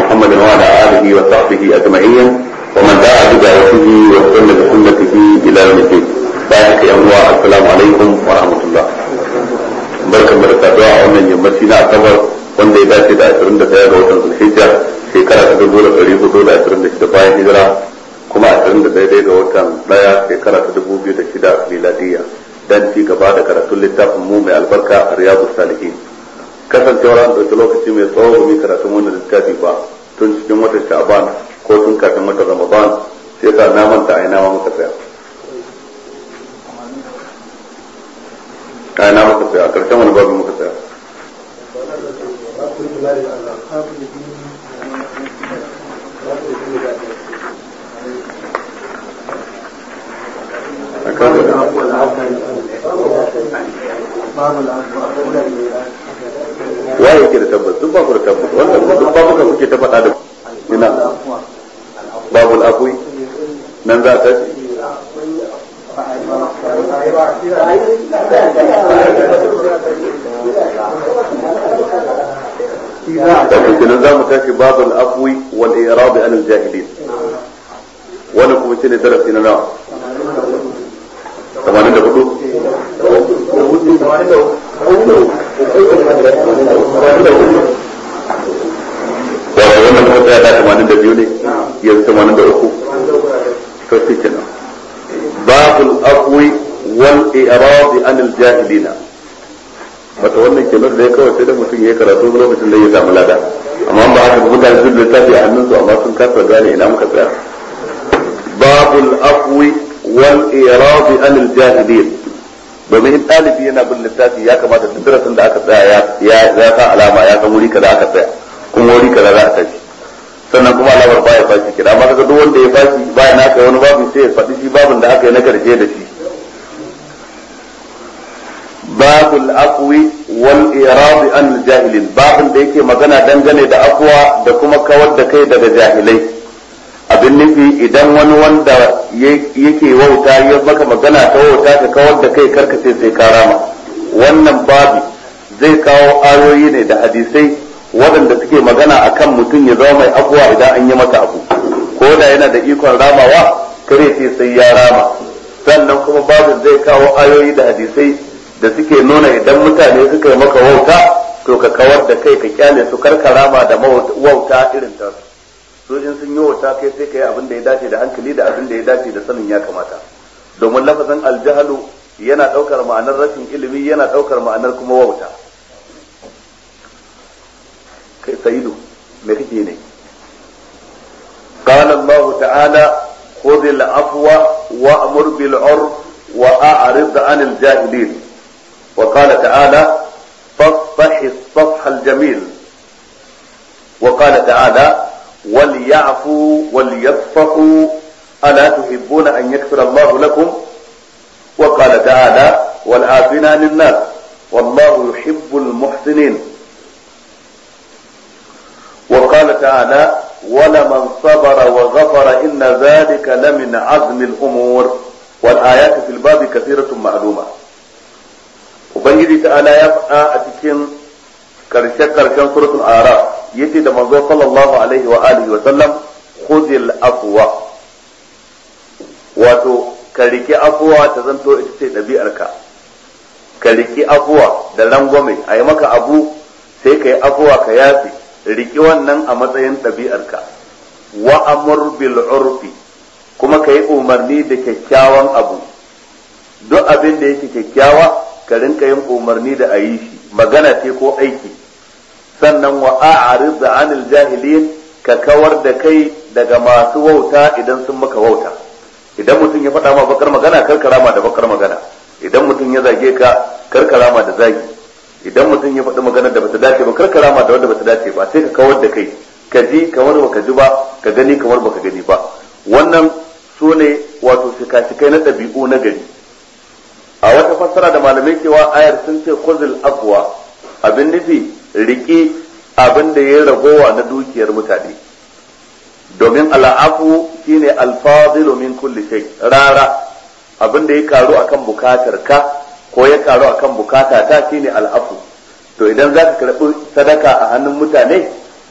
محمد وعلى آله وصحبه أجمعين ومن دعا بدعوته واستنى بسنته إلى يوم الدين. بارك يا الله السلام عليكم ورحمة الله. barkan da saduwa a wannan yammaci na asabar wanda ya dace da 21 ga watan Zulhijja shekara ta 1426 bayan hijira kuma 21 ga watan 1 shekara ta 2006 miladiya dan ci gaba da karatun littafin mu mai albarka Riyadus Salihin. Kasancewar an ɗauki lokaci mai tsawo mai karatun wannan littafi ba tun cikin watan Sha'ban ko tun kafin watan Ramadan sai ka na manta a ina muka tsaya. A ina muka tsaya a ƙarshen wani babu muka tsaya. waye yake da tabbas duk babu da tabbas wannan duk babu ka kuke ta faɗa da ina babul afwi nan za ta da kuma za mu tashi babul afwi wal i'rab an al jahilin wannan kuma shine darasi na nawa 82 ne yanzu 83 to shi kenan babul afwi wal i'rad an al jahilina wato wannan kenan da kawai sai da mutum yayi karatu lokacin da ya samu lada amma ba haka mutane sun littafi a hannunsu amma sun kasa gane ina muka tsaya babul afwi wal i'rad an al jahilin domin in ɗalibi yana bin littafi ya kamata duk darasin da aka tsaya ya sa alama ya san wuri kaza aka tsaya kuma wuri kaza za a tafi sannan kuma alamar baya fashi kira amma kaga duk wanda ya fashi baya na kai wani babu sai ya faɗi shi babin da aka yi na karshe da shi babul aqwi wal i'rad an al jahilin babin da yake magana dangane da afwa da kuma kawar da kai daga jahilai abin nufi idan wani wanda yake wauta ya maka magana ta wauta ka kawar da kai karkace sai ka rama wannan babi zai kawo ayoyi ne da hadisai waɗanda suke magana akan mutum ya zama mai afuwa idan an yi masa abu ko da yana da ikon ramawa kare ce sai ya rama sannan kuma babin zai kawo ayoyi da hadisai da suke nuna idan mutane suka yi maka wauta to ka kawar da kai ka kyale su karka rama da wauta irin ta su in sun yi wauta kai sai ka yi abin da ya dace da hankali da abin da ya dace da sanin ya kamata domin lafazin aljahalu yana daukar ma'anar rashin ilimi yana daukar ma'anar kuma wauta kai sayidu me kake ne qala Allah ta'ala khudh al-afwa wa'mur bil 'urf wa a'rid 'anil jahilin wa qala ta'ala fasfah as-safha al-jamil wa qala ta'ala وليعفوا وليصفحوا ألا تحبون أن يغفر الله لكم وقال تعالى والعافين عن الناس والله يحب المحسنين وقال تعالى ولمن صبر وغفر إن ذلك لمن عزم الأمور والآيات في الباب كثيرة معلومة وبنجي تعالى يبقى أتكين كرشان سورة الأعراف yace da manzo sallallahu alaihi wa alihi wa sallam khudhil afwa wato ka riki afwa ta zanto ita ce dabi'arka ka riki afwa da rangwame ayi maka abu sai kai afwa ka yafi riki wannan a matsayin dabi'arka wa amur bil urfi kuma kai umarni da kyakkyawan abu duk abin da yake kyakkyawa ka rinka yin umarni da ayi shi magana ce ko aiki sannan wa a'rid 'anil jahilin ka kawar da kai daga masu wauta idan sun maka wauta idan mutum ya faɗa ma bakar magana karkarama da bakar magana idan mutum ya zage ka karkarama da zagi idan mutum ya faɗi magana da bata dace ba karkarama da wanda bata dace ba sai ka kawar da kai ka ji kamar baka ji ba ka gani kamar baka gani ba wannan sune wato shika-shikai na ɗabi'u na gari a wata fassara da malamai cewa ayar sun ce khuzul afwa abin nufi riƙe abin da ya ragowa na dukiyar mutane domin al'afu shine alfadilu min kulli shay rara abin da ya karu akan bukatar ka ko ya karu akan bukata ta shine al'afu to idan zaka karbi sadaka a hannun mutane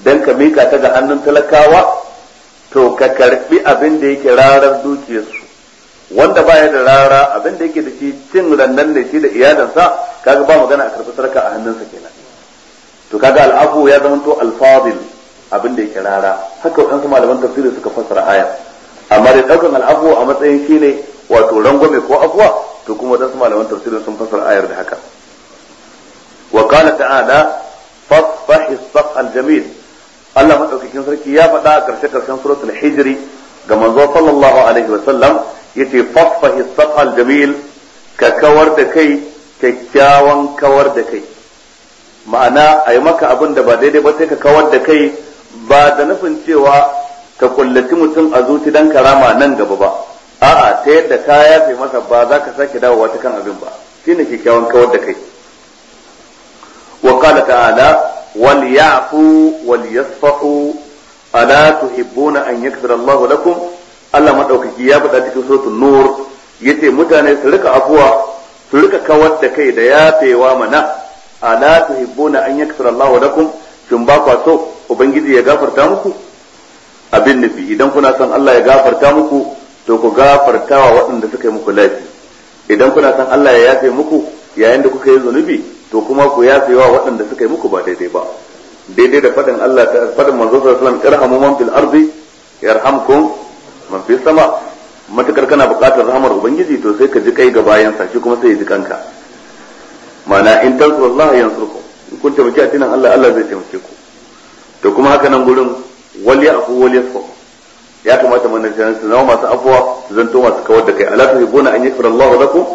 dan ka mika ta ga hannun talakawa to ka karbi abin da yake rarar dukiyarsu wanda baya da rara abin da yake da shi cin rannan da shi da iyalansa kaga ba magana a karbi sarka a hannunsa kenan to kaga al'afu ya zama to al-fadil abin da yake rara haka wadansu malaman tafsiri suka fassara aya amma da daukan al'afu a matsayin shine wato rangwame ko afwa to kuma wadansu malaman tafsiri sun fassara ayar da haka wa qala ta'ala fasfahi as-safha al-jamil Allah madaukakin sarki ya faɗa a karshen suratul hijri ga manzo sallallahu alaihi wa sallam yace fasfahi as-safha al-jamil ka kawar da kai kyakkyawan kawar da kai ma'ana ayi maka abin da ba daidai ba sai ka kawar da kai ba da nufin cewa ka kullaci mutum a zuci dan karama nan gaba ba a'a ta yadda ka yafe masa ba za ka sake dawowa ta kan abin ba shine kyakkyawan kawar da kai wa qala ta'ala wal ya'fu wal yasfahu ala tuhibbuna an yaghfira Allah lakum Allah madaukaki ya faɗa cikin suratul nur yace mutane su rika afuwa su rika kawar da kai da yafewa mana ala tuhibbuna an yaghfira Allah lakum shin ba kwa so ubangiji ya gafarta muku abin nufi idan kuna son Allah ya gafarta muku to ku gafartawa waɗanda suka yi muku laifi idan kuna son Allah ya yafe muku yayin da kuka yi zunubi to kuma ku yafewa waɗanda suka yi muku ba daidai ba daidai da faɗin Allah ta faɗin manzo sallallahu alaihi wasallam irhamu man fil ardi yarhamkum man fis sama matakar kana buƙatar rahmar ubangiji to sai ka ji kai ga bayan sa shi kuma sai ya ji kanka ma'ana in tansurullaha yansurkum in kun taimaki addinin Allah Allah zai taimake ku to kuma haka nan gurin wal ya'fu wal yasfu ya kamata mun nan su zama masu afwa su zanto masu kawar da kai ala tuhibuna an yaghfira Allahu lakum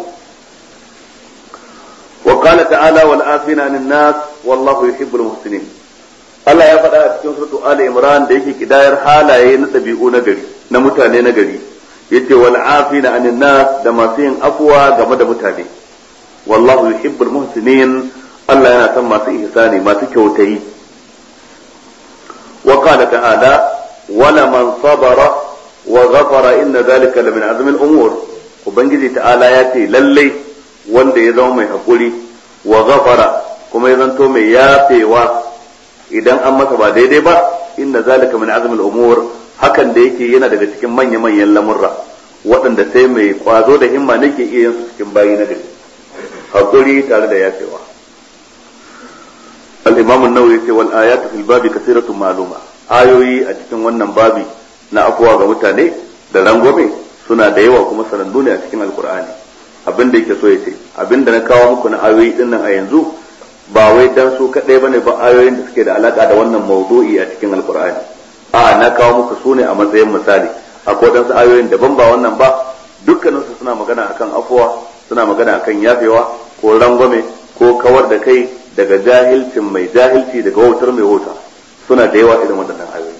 wa qala ta'ala wal afina 'anil nas wallahu yuhibbul muhsinin Allah ya faɗa a cikin suratu Ali Imran da yake kidayar halaye na dabi'u na gari na mutane na gari yace wal afina 'anil nas da masu yin afwa game da mutane wallahu yuhibbul muhsinin Allah yana son masu ihsani masu kyautayi وقال تعالى ولمن صبر وغفر إن ذلك لمن عزم الأمور وبنجي تعالى ياتي للي wanda ya zama mai hakuri wa ghafara kuma ya zanto mai yafewa idan an masa ba daidai ba inna zalika min azmi al-umur hakan da yake yana daga cikin manya-manyan lamurra waɗanda sai mai kwazo da himma nake iya yin su cikin bayi na gari hakuri tare da yafewa al-imam an-nawawi yace wal ayatu fil babi kathiratun ma'luma ayoyi a cikin wannan babi na afwa ga mutane da rangwame suna da yawa kuma sanannu ne a cikin alqur'ani abin da yake so yace abin da na kawo muku na ayoyi din nan a yanzu ba wai dan su kadai bane ba ayoyin da suke da alaka da wannan mawdu'i a cikin alqur'ani a na kawo muku su ne a matsayin misali akwai wadansu ayoyin daban ba wannan ba dukkanin su suna magana akan afwa suna magana akan yafewa ko rangwame ko kawar da kai daga jahilcin mai jahilci daga wautar mai wauta suna da yawa irin waɗannan ayoyi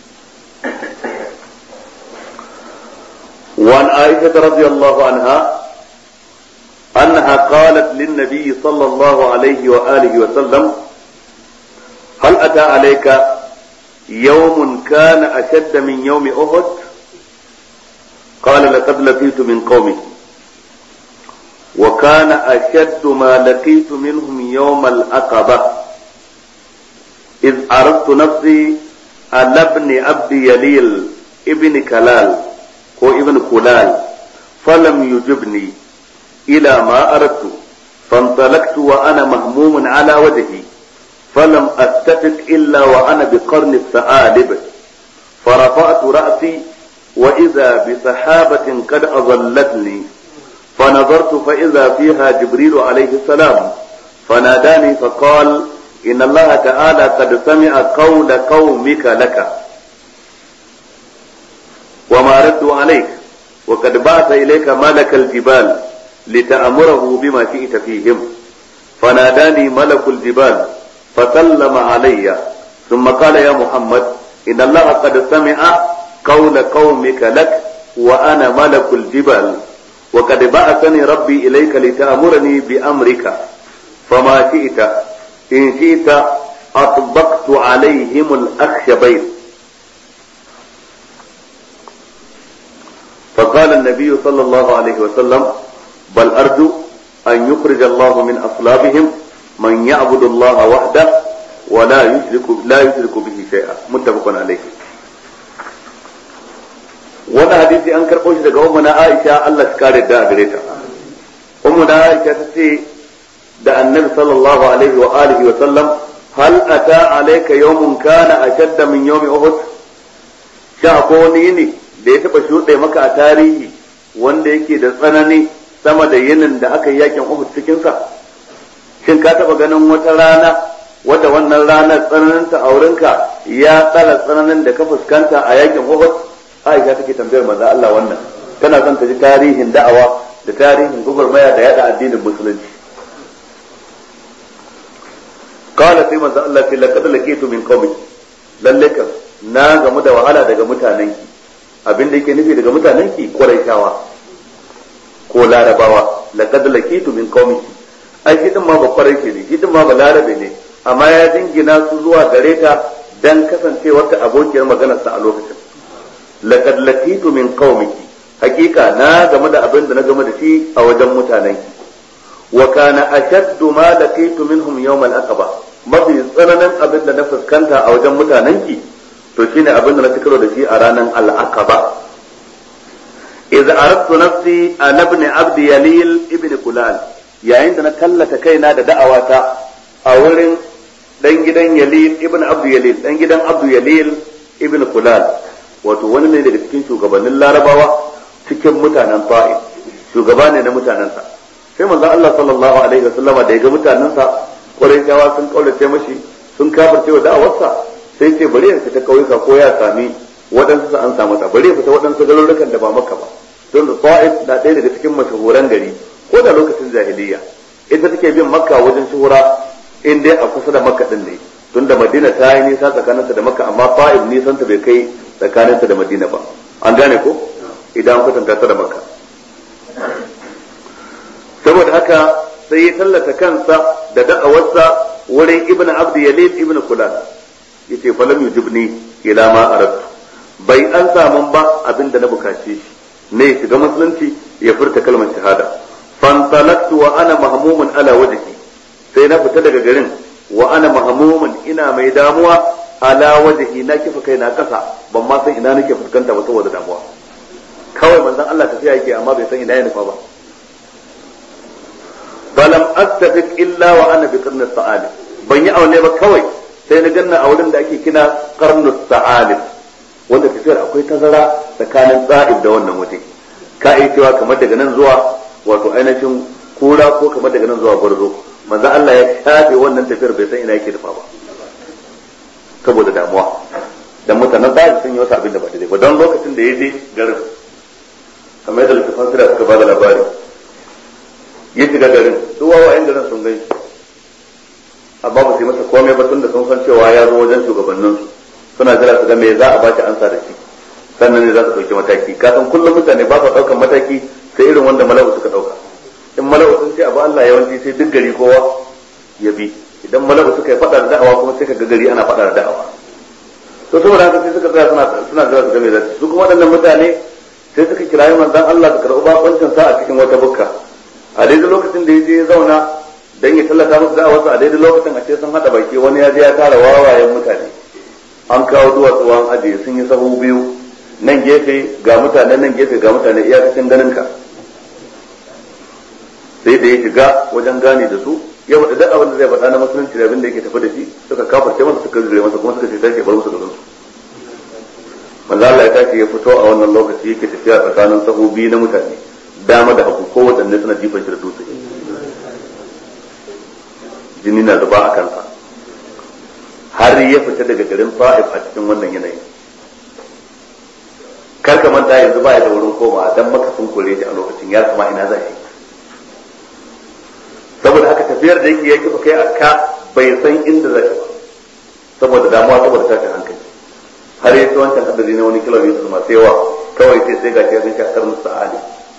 وعن عائشة رضي الله عنها أنها قالت للنبي صلى الله عليه وآله وسلم هل أتى عليك يوم كان أشد من يوم أحد قال لقد لقيت من قومي وكان أشد ما لقيت منهم يوم العقبة إذ عرضت نفسي على ابن عبد يليل ابن كلال هو ابن كلال فلم يجبني إلى ما أردت فانطلقت وأنا مهموم على وجهي فلم أستفق إلا وأنا بقرن الثعالب فرفعت رأسي وإذا بسحابة قد أظلتني فنظرت فإذا فيها جبريل عليه السلام فناداني فقال إن الله تعالى قد سمع قول قومك لك وما ردوا عليك وقد بعث إليك ملك الجبال لتأمره بما شئت فيهم فناداني ملك الجبال فسلم علي ثم قال يا محمد إن الله قد سمع قول قومك لك وأنا ملك الجبال وقد بعثني ربي إليك لتأمرني بأمرك فما شئت إن شئت أطبقت عليهم الأخشبين فقال النبي صلى الله عليه وسلم بل أرجو أن يخرج الله من أصلابهم من يعبد الله وحده wa la yushriku bihi shay'a muttafaqun alayhi. wannan hadisi an karɓo shi daga ummu na Aisha Allah ta kare da gare ta. ummu na Aisha ta ce da annabi sallallahu alaihi wa alihi wa sallam hal ata alayka yawmun kana ashadda min yawmi uhud, sha ko wani yini da ya taba shuɗe maka a tarihi wanda yake da tsanani sama da yinin da aka yi yakin Uhud cikin sa? Shin ka taba ganin wata rana wadda wannan ranar tsananin ta aurenka ya tsara tsananin da ka fuskanta a yakin Uhud? Aisha take tambayar manzo Allah wannan, tana son ta ji tarihin da'awa da tarihin gugurmaya da yada addinin musulunci. Qala sai manzo Allah ce laqad laqitu min qaumi, lalle ka na gamu da wahala daga mutanenki. Abin da yake nufi daga mutanenki Quraishawa ko Larabawa. Laqad laqitu min qaumi, ai shi din ma ba Quraishi ne, shi din ma ba Larabe ne, amma ya dingina su zuwa gare ta dan kasancewar ta abokiyar maganar sa a lokacin. Laqad laqitu min qaumiki, hakika na game da abin da na game da shi a wajen mutanenki. Wa kana ashaddu ma laqitu minhum yawm al-aqaba, mafi tsananin abin da na fuskanta a wajen mutanenki to shine abin da na tikaro da shi a ranar al-aqaba. idza aradtu nafsi an ibn abd yalil ibn kulal, yayin da na tallata kaina da da'awata a wurin dan gidan yalil ibn abd yalil, dan gidan abd yalil ibn kulal, wato wani ne daga cikin shugabannin larabawa cikin mutanen ta'if, shugaba ne na mutanensa. sai manzo Allah sallallahu alaihi wasallama da ya ga mutanensa Qurayshawa sun kaulace mashi, sun kafirce wa da'awarsa, sai ce bari ya fita kauyuka ko ya sami waɗansu su an samu ta, bari ya fita waɗansu garurukan da ba Makka ba, don da Ta'if na ɗaya daga cikin mashahuran gari ko da lokacin jahiliya. Ita take bin Makka wajen shuhura in dai a kusa da Makka din ne, tun da Madina ta yi nisa tsakaninta da Makka, amma Ta'if nisan ta bai kai tsakaninta da Madina ba. An gane ko? Idan an kwatanta ta da Makka. Saboda haka sai ya tallata kansa da da'awarsa wurin Ibn Abd Yalid Ibn Kulal, yace falam yujibni ila ma aradtu, bai an samun ba abinda na bukace shi ne ya shiga musulunci ya furta kalmar shahada. Fantalaktu wa ana mahmumun ala wajhi, sai na fita daga garin wa ana mahmumun, ina mai damuwa ala wajhi, na kifa kai na kasa, ban ma san ina nake fuskanta ba saboda damuwa. Kawai manzon Allah tafiya yake amma bai san ina ya nufa ba. falam astafiq illa wa ana bi qarni sa'alib, ban yi aune ba kawai sai na ganna a wurin da ake kina qarnu sa'alib, wanda tafiyar akwai tazara tsakanin Ta'if da wannan waje. Ka yi cewa kamar daga nan zuwa wato ainihin kura ko kamar daga nan zuwa gwarzo. Manzo Allah ya shafe wannan tafiyar bai san ina yake dafa ba saboda damuwa. Dan mutanen Ta'if sun yi wasu abin da ba daidai ba, don lokacin da ya je garin kamar yadda littafan sira suka ba da labari, ya shiga garin duk wawayen garin sun gani, amma ba su yi masa komai ba tun da sun san cewa ya zo wajen shugabanninsu, suna jira su ga me za a ba shi ansa da shi, sannan ne za su ɗauki mataki. Ka san kullum mutane ba su ɗaukan mataki sai irin wanda mala'u suka ɗauka. In mala'u sun ce abu Allah yawanci sai duk gari kowa ya bi, idan mala'u suka yi faɗa da da'awa kuma sai ka ga gari ana faɗa da da'awa. To saboda haka sai suka tsaya suna jira su ga me za su kuma waɗannan mutane sai suka kirayi manzon Allah su karɓi bakoncin sa a cikin wata bukka. A daidai lokacin da ya je ya zauna dan ya tallata musu da'awarsa, a daidai lokacin a ce sun haɗa baki, wani ya je ya tara wawayen mutane, an kawo duwatsu an ajiye, sun yi sahu biyu, nan gefe ga mutane nan gefe ga mutane, iyakacin ganinka. Sai da ya shiga wajen gane da su ya faɗi duk abin da zai faɗa na musulunci da abin da yake tafi da shi, suka kafarce masa, suka zure masa, kuma suka ce tashi bar musu garin su. Manzo Allah ya tashi ya fito a wannan lokaci yake tafiya tsakanin sahu biyu na mutane, dama da hagu, ko wadanne suna jifan shi da dutse, jini na zuba a kansa, har ya fita daga garin Ta'if a cikin wannan yanayi. Kar ka manta yanzu ba ya da wurin koma, dan Makka sun kore shi a lokacin, ya sama ina za shi. Saboda haka tafiyar da yake ya kifa kai a ka bai san inda za shi ba, saboda damuwa, saboda tashin hankali, har ya ci wancan adadi na wani kilomita masu yawa, kawai sai ga shi ya ganci a karnin sa'ali.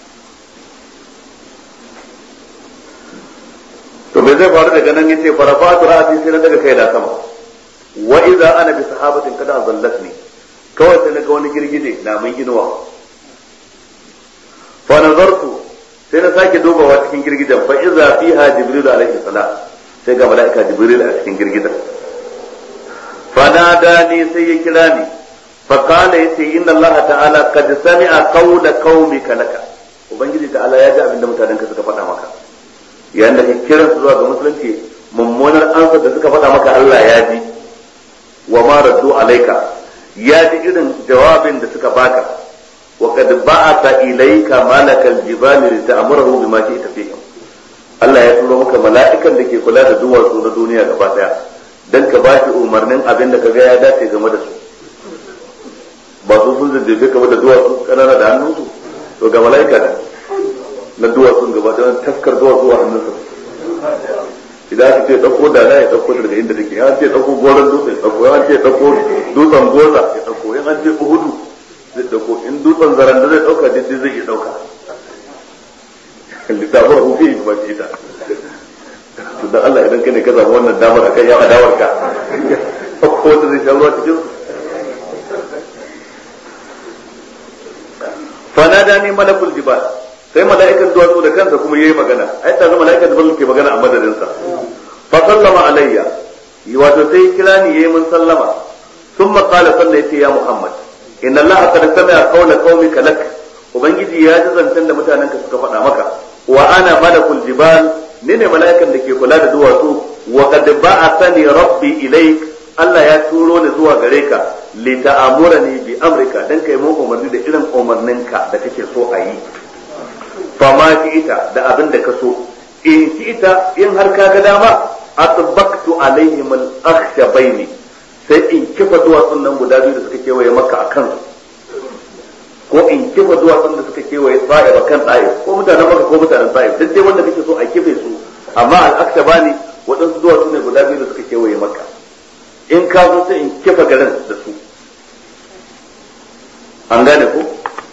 To me zai faru daga nan? yace farafatu ra'ati, sai na daga kai da sama, wa idza ana bi sahabatin kada azallatni, kawai sai naga wani girgije na mun inuwa. Fa nazartu, sai na sake dubawa cikin girgijen, fa idza fiha jibril alaihi salam, sai ga malaika jibril a cikin girgijen. fanadani sai ya kira ni fa qala yace inna Allah ta'ala qad sami'a qawla qaumika laka ubangiji ta'ala ya ji abinda mutanen ka suka faɗa maka yayin da ka kira su zuwa ga musulunci mummunar ansar da suka faɗa maka Allah ya ji wa ma raddu alaika ya ji irin jawabin da suka baka wa qad ba'atha ilayka malakal jibali lita'murahu bima shi'ta fihi Allah ya turo maka mala'ikan da ke kula da duwatsu na duniya gaba daya dan ka ba shi umarnin abin da kaga ya dace game da su ba su sun zai game da duwatsu kanana da hannunsu to ga mala'ika da na duwatsun gaba da taskar duwatsu a hannunsa idan aka ce dauko da ya dauko daga inda take ya ce dauko goron dutse dauko ya ce dauko dutsen goza ya dauko ya ce uhudu zai dauko in dutsen zaranda zai dauka dai zai iya dauka littafin hufi ba ce ta to dan Allah idan kai ne ka samu wannan damar akan ya adawar ka ko wanda zai sha ruwa cikin fanadani malakul jibal sai mala'ikan duwatsu da kansa kuma yayi magana ai ta zama mala'ikan da ke magana a madadin sa fa sallama alayya wato sai kira ni yayi mun sallama thumma qala sallati ya muhammad inna allaha qad sami'a qawla qaumika lak ubangiji ya ji zancen da mutanen ka suka faɗa maka wa ana malakul jibal ni ne mala'ikan da ke kula da duwatsu wa qad ba'athani rabbi ilayk Allah ya turo ni zuwa gare ka li ta'amurani bi amrika dan kai mun umarni da irin umarninka da kake so a yi fa ma ita da abin da ka so in ita in har ka ga dama atbaqtu alaihim al-akhshabaini sai in kifa duwatsun nan guda biyu da suka kewaye maka akan ko in kifa duwatsun da suka kewaye Ta'if akan Ta'if ko mutanen Makka ko mutanen Ta'if duk dai wanda kake so a kife su amma al-akhshabani wadansu duwatsu ne guda biyu da suka kewaye maka in ka zo sai in kifa garin da su an gane ko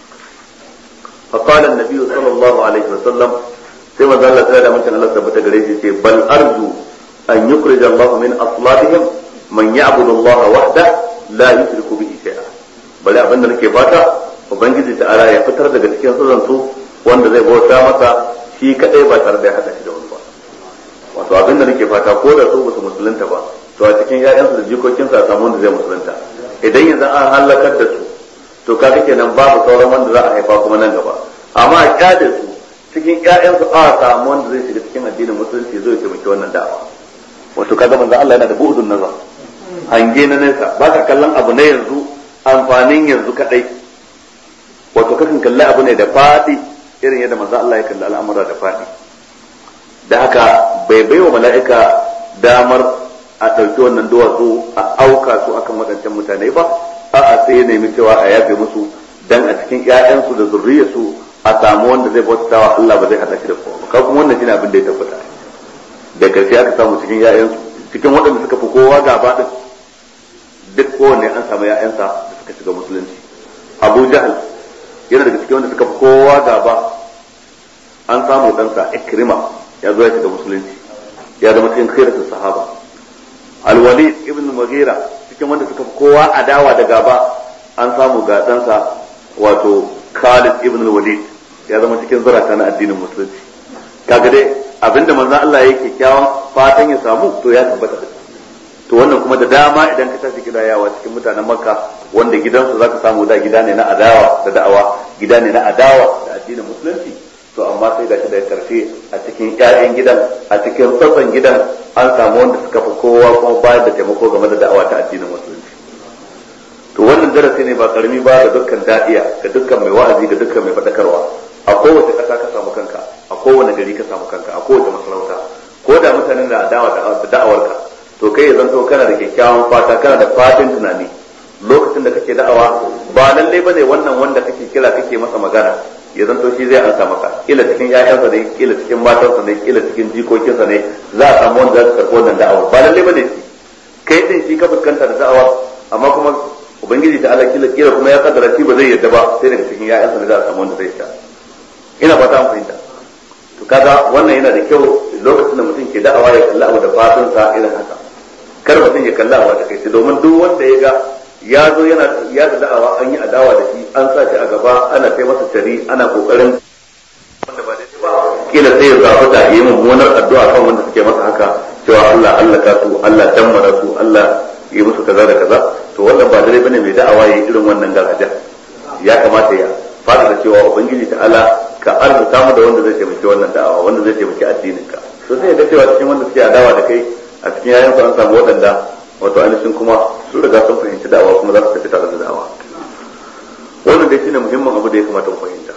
فقال النبي صلى الله عليه وسلم كما قال الله تعالى من كان الله ثبت غريزي بل أرجو أن يخرج الله من أصلابهم من يعبد الله وحده لا يشرك به شيئا بل أبن لك فاتا وبنجي تعالى يفتر daga cikin sazantu wanda zai bauta masa shi kadai ba tare da hada shi da wani ba wato abin da nake fata ko da su basu musulunta ba to a cikin ƴaƴansu da jikokinsu a samu wanda zai musulunta idan yanzu an halakar da su to kaga kenan babu sauran wanda za a haifa kuma nan gaba amma a kyale su cikin ƴaƴansu a samu wanda zai shiga cikin addinin musulunci zai taimaki wannan da'awa wato kaga manzo Allah yana da bu'udun nazar hange na nesa ba ka kallon abu na yanzu amfanin yanzu kadai wato kakan kalli abu ne da fadi irin yadda manzo Allah ya kalli al'amura da fadi da haka bai baiwa mala'ika damar a ɗauki wannan duwatsu a auka su akan waɗancan mutane ba a'a sai ya nemi cewa a yafe musu dan a cikin ƴaƴansu da zurriyarsu a samu wanda zai bauta wa Allah ba zai hada shi da kowa ka kuma wannan shine abin da ya tabbata da karshe aka samu cikin ƴaƴansu cikin waɗanda suka fi kowa gaba din duk kowanne an samu ƴaƴansa da suka shiga musulunci Abu Jahl yana daga cikin wanda suka fi kowa gaba an samu ɗansa Ikrima ya zo ya shiga musulunci ya zama cikin khairatus sahaba Al-Walid ibn Mughira cikin wanda suka fi kowa adawa da gaba an samu ga ɗansa wato Khalid ibn al-Walid ya zama cikin zarata na addinin musulunci kaga dai abinda manzon Allah yake kyakkyawan fatan ya samu to ya tabbata to wannan kuma da dama idan ka tashi gidayawa cikin mutanen Makka wanda gidansu zaka samu da gida ne na adawa da da'awa gida ne na adawa da addinin musulunci to amma sai gashi da karshe a cikin ƴaƴan gidan a cikin tsatson gidan an samu wanda suka fi kowa kuma bayar da taimako game da da'awa ta addinin musulunci to wannan darasi ne ba karami ba ga dukkan da'iya ga dukkan mai wa'azi ga dukkan mai fadakarwa a kowace ƙasa ka samu kanka a kowane gari ka samu kanka a kowace masarauta ko da mutanen da adawa da da'awarka to kai ya zanto kana da kyakkyawan fata kana da fatin tunani lokacin da kake da'awa ba lalle bane wannan wanda kake kira kake masa magana ya zanto shi zai ansa maka kila cikin ƴaƴansa ne kila cikin matansa ne kila cikin jikokinsa ne za a samu wanda za su karɓi wannan da'awar ba lalle bane shi kai din shi ka fuskanta da da'awa amma kuma ubangiji ta Allah kila kuma ya kaddara shi ba zai yadda ba sai daga cikin ƴaƴansa ne za a samu wanda zai sha ina fata an fahimta to kaga wannan yana da kyau lokacin da mutum ke da'awa ya kalla abu da fatan sa irin haka kar mutum ya kalla abu da kai domin duk wanda ya ga ya zo yana ya da da'awa an yi adawa da shi an sa shi a gaba ana kai masa tari ana kokarin wanda ba daidai ba kila sai ya zaɓi da yi mummunar addu'a kan wanda suke masa haka cewa Allah Allah ka su Allah dammara su Allah yi musu kaza da kaza, to wannan ba dare bane mai da'awa ya irin wannan garaja. Ya kamata ya fara da cewa ubangiji ta'ala ka arzuta mu da wanda zai taimaki wannan da'awa, wanda zai taimaki addinin ka. To sai ga cewa cikin wanda suke adawa da kai a cikin yayan su an samu waɗanda wato ainihin kuma sun riga sun fahimci da'awa kuma za su tafi tare da da'awa. Wannan dai shine muhimmin abu da ya kamata mu fahimta.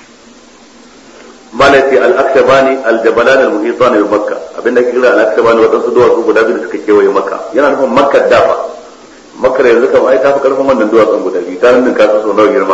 malati al-akshabani al-jabalan al-muhitan bi makka abinda ke kira al-akshabani wadansu duwatsu guda biyu da suka kewaye makka yana nufin makka dafa makka yanzu kam ai ta fi karfin wannan duwatsun guda biyu ta nan ka so nawa girma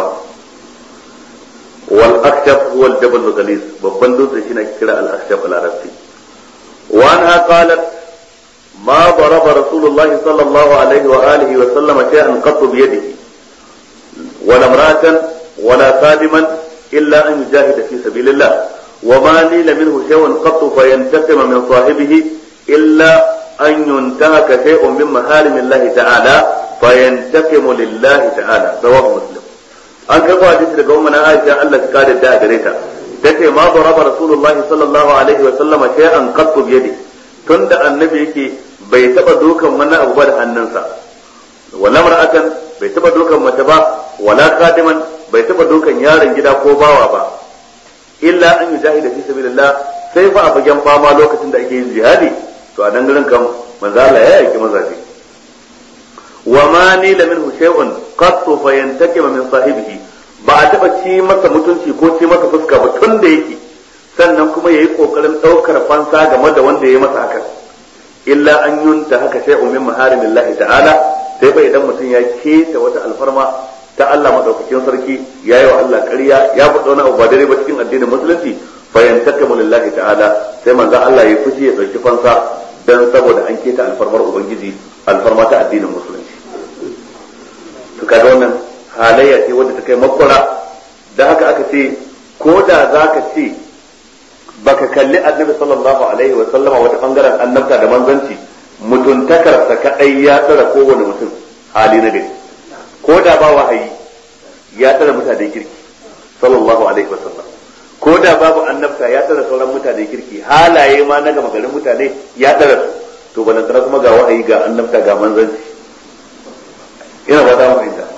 wal akshab huwa al-jabal al-ghalis babban dutse shine ake kira al-akshab al-arabi wa anha qalat ma daraba rasulullah sallallahu alaihi wa alihi wa sallam shay'an qat bi yadihi wala imra'atan wala khadiman إلا أن يجاهد في سبيل الله وما نيل منه شيء قط فينتقم من صاحبه إلا أن ينتهك شيء من محارم الله تعالى فينتقم لله تعالى رواه مسلم. أن كفى حديث لقومنا عائشة الله تقال الداء دريتا تتي ما ضرب رسول الله صلى الله عليه وسلم شيئا قط بيده تند النبي كي بيتبع دوكا من أبو بدر الننسى ولا امرأة بيتبع دوكا متبع ولا خادما bai taba dukan yaron gida ko bawa ba illa an yi jahida fi sabilillah sai fa a fagen fama lokacin da ake yin jihadi to a nan gurin kam manzo Allah ya yaki mazaje wa ma ni la minhu shay'un qat fa yantakima min sahibihi ba a taba ci masa mutunci ko ci masa fuska ba tun da yake sannan kuma yayi kokarin daukar fansa game da wanda yayi masa haka illa an yunta haka shay'un min maharimillahi ta'ala sai ba idan mutum ya keta wata alfarma ta Allah madaukakin sarki ya yi wa Allah ƙarya ya faɗa wani abu ba dare ba cikin addinin musulunci fa yantakamu lillahi ta'ala sai manzo Allah ya fushi ya dauki fansa dan saboda an keta alfarmar ubangiji alfarma ta addinin musulunci to kaga wannan halayya ce wanda ta kai makwara da haka aka ce ko da zaka ce baka kalli annabi sallallahu alaihi wa sallama wata bangaren annabta da manzanci mutuntakarsa kadai ya tsara kowane mutum hali na gari ko da ba wahayi ya tsara mutane kirki sallallahu alaihi wasallam ko da babu annabta ya tsara sauran mutane kirki halaye ma na gama garin mutane ya tsara su to balantana kuma ga wahayi ga annabta ga manzanci ina ba za mu fahimta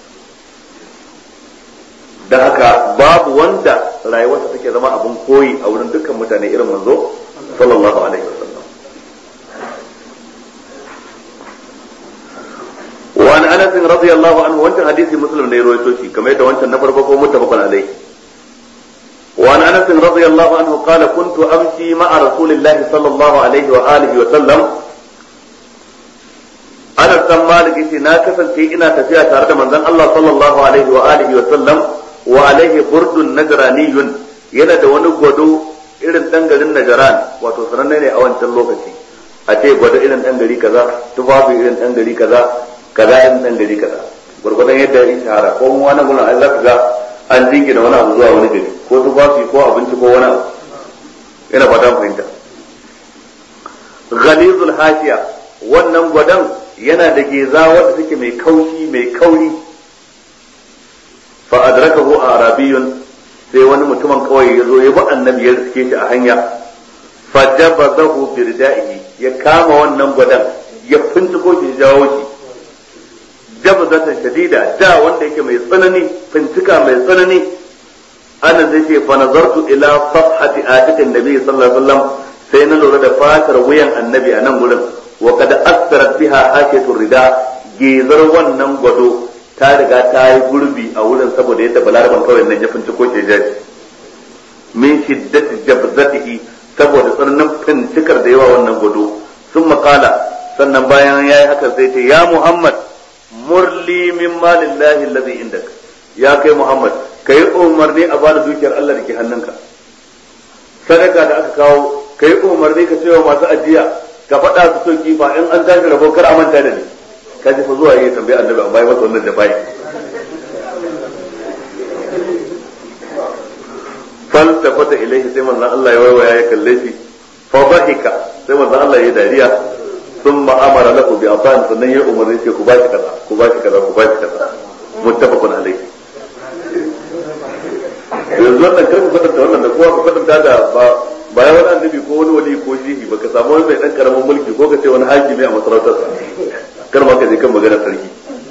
da haka babu wanda rayuwarsa take zama abin koyi a wurin dukkan mutane irin manzo sallallahu alaihi wasallam وعن انس رضي الله عنه وانت حديث مسلم ne rawaito shi kamar yadda wancan na farko ko muttafaqun alayhi وعن انس رضي الله عنه قال كنت امشي مع رسول الله صلى الله عليه واله وسلم انا dan malik yace na kasance ina tafiya tare da manzon Allah sallallahu alaihi wa alihi wa sallam wa alaihi burdun najraniyun yana da wani gwado irin dan garin Najran wato sananne ne a wancan lokaci a ce gwado irin dan gari kaza tufafi irin dan gari kaza in dan gari kaza gurgurdan yadda ya shahara ko mu wani gurin Allah kaga an jingina wani abu zuwa wani gari ko tufafi ko abinci ko wani abu ina fata fahimta ghalizul hashiya wannan gwadan yana da geza wanda take mai kaushi mai kauri fa adrakahu arabiyun sai wani mutumin kawai ya zo ya bi annabi ya riske shi a hanya fa jabadahu birdaihi ya kama wannan gwadan ya finciko shi jawo shi jabzatan shadida da wanda yake mai tsanani fincika mai tsanani ana zai ce fa nazartu ila safhati atikin nabi sallallahu alaihi wasallam sai na lura da fatar wuyan annabi a nan gurin wa kad asarat biha akatu rida gezar wannan gwado ta riga ta yi gurbi a wurin saboda yadda balaraban kawai nan ya finciko ke jaji min shiddati jabzatihi saboda tsananin fincikar da yawa wannan gwado sun makala sannan bayan yayi haka sai ce ya Muhammad murli min malillahi alladhi indak ya kai Muhammad kai umarni a bada dukiyar Allah da ke hannunka sadaka da aka kawo kai umarni ka cewa masu ajiya ka faɗa su so kifa in an tashi rabo kar a manta da ni ka ji fa zuwa yi tambayi annabi amma ya masa wannan da bai faltafata ilaihi sai manzon Allah ya waiwaya ya kalle shi fa dhahika sai manzon Allah ya dariya ثم امر له باعطاء sannan ya umarni ce ku bashi kaza ku bashi kaza ku bashi kaza muttafaqun alayhi yanzu wannan karku kwatanta wannan da kowa ka kwatanta da ba ya wani annabi ko wani wali ko shehi baka samu wani mai dan karamin mulki ko ka ce wani hakimi a masarautar sa kar ma ka je kan magana sarki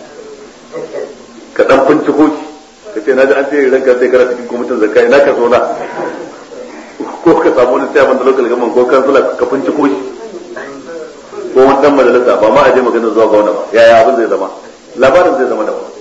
ka dan binciko shi ka ce na ji an ce ranka sai kana cikin kwamitin zakka ina ka zo na ko ka samu wani chairman da local government ko kansula ka binciko shi ko wani dan majalisa ba ma a je magana zuwa gwamna ba yaya abin zai zama labarin zai zama da ba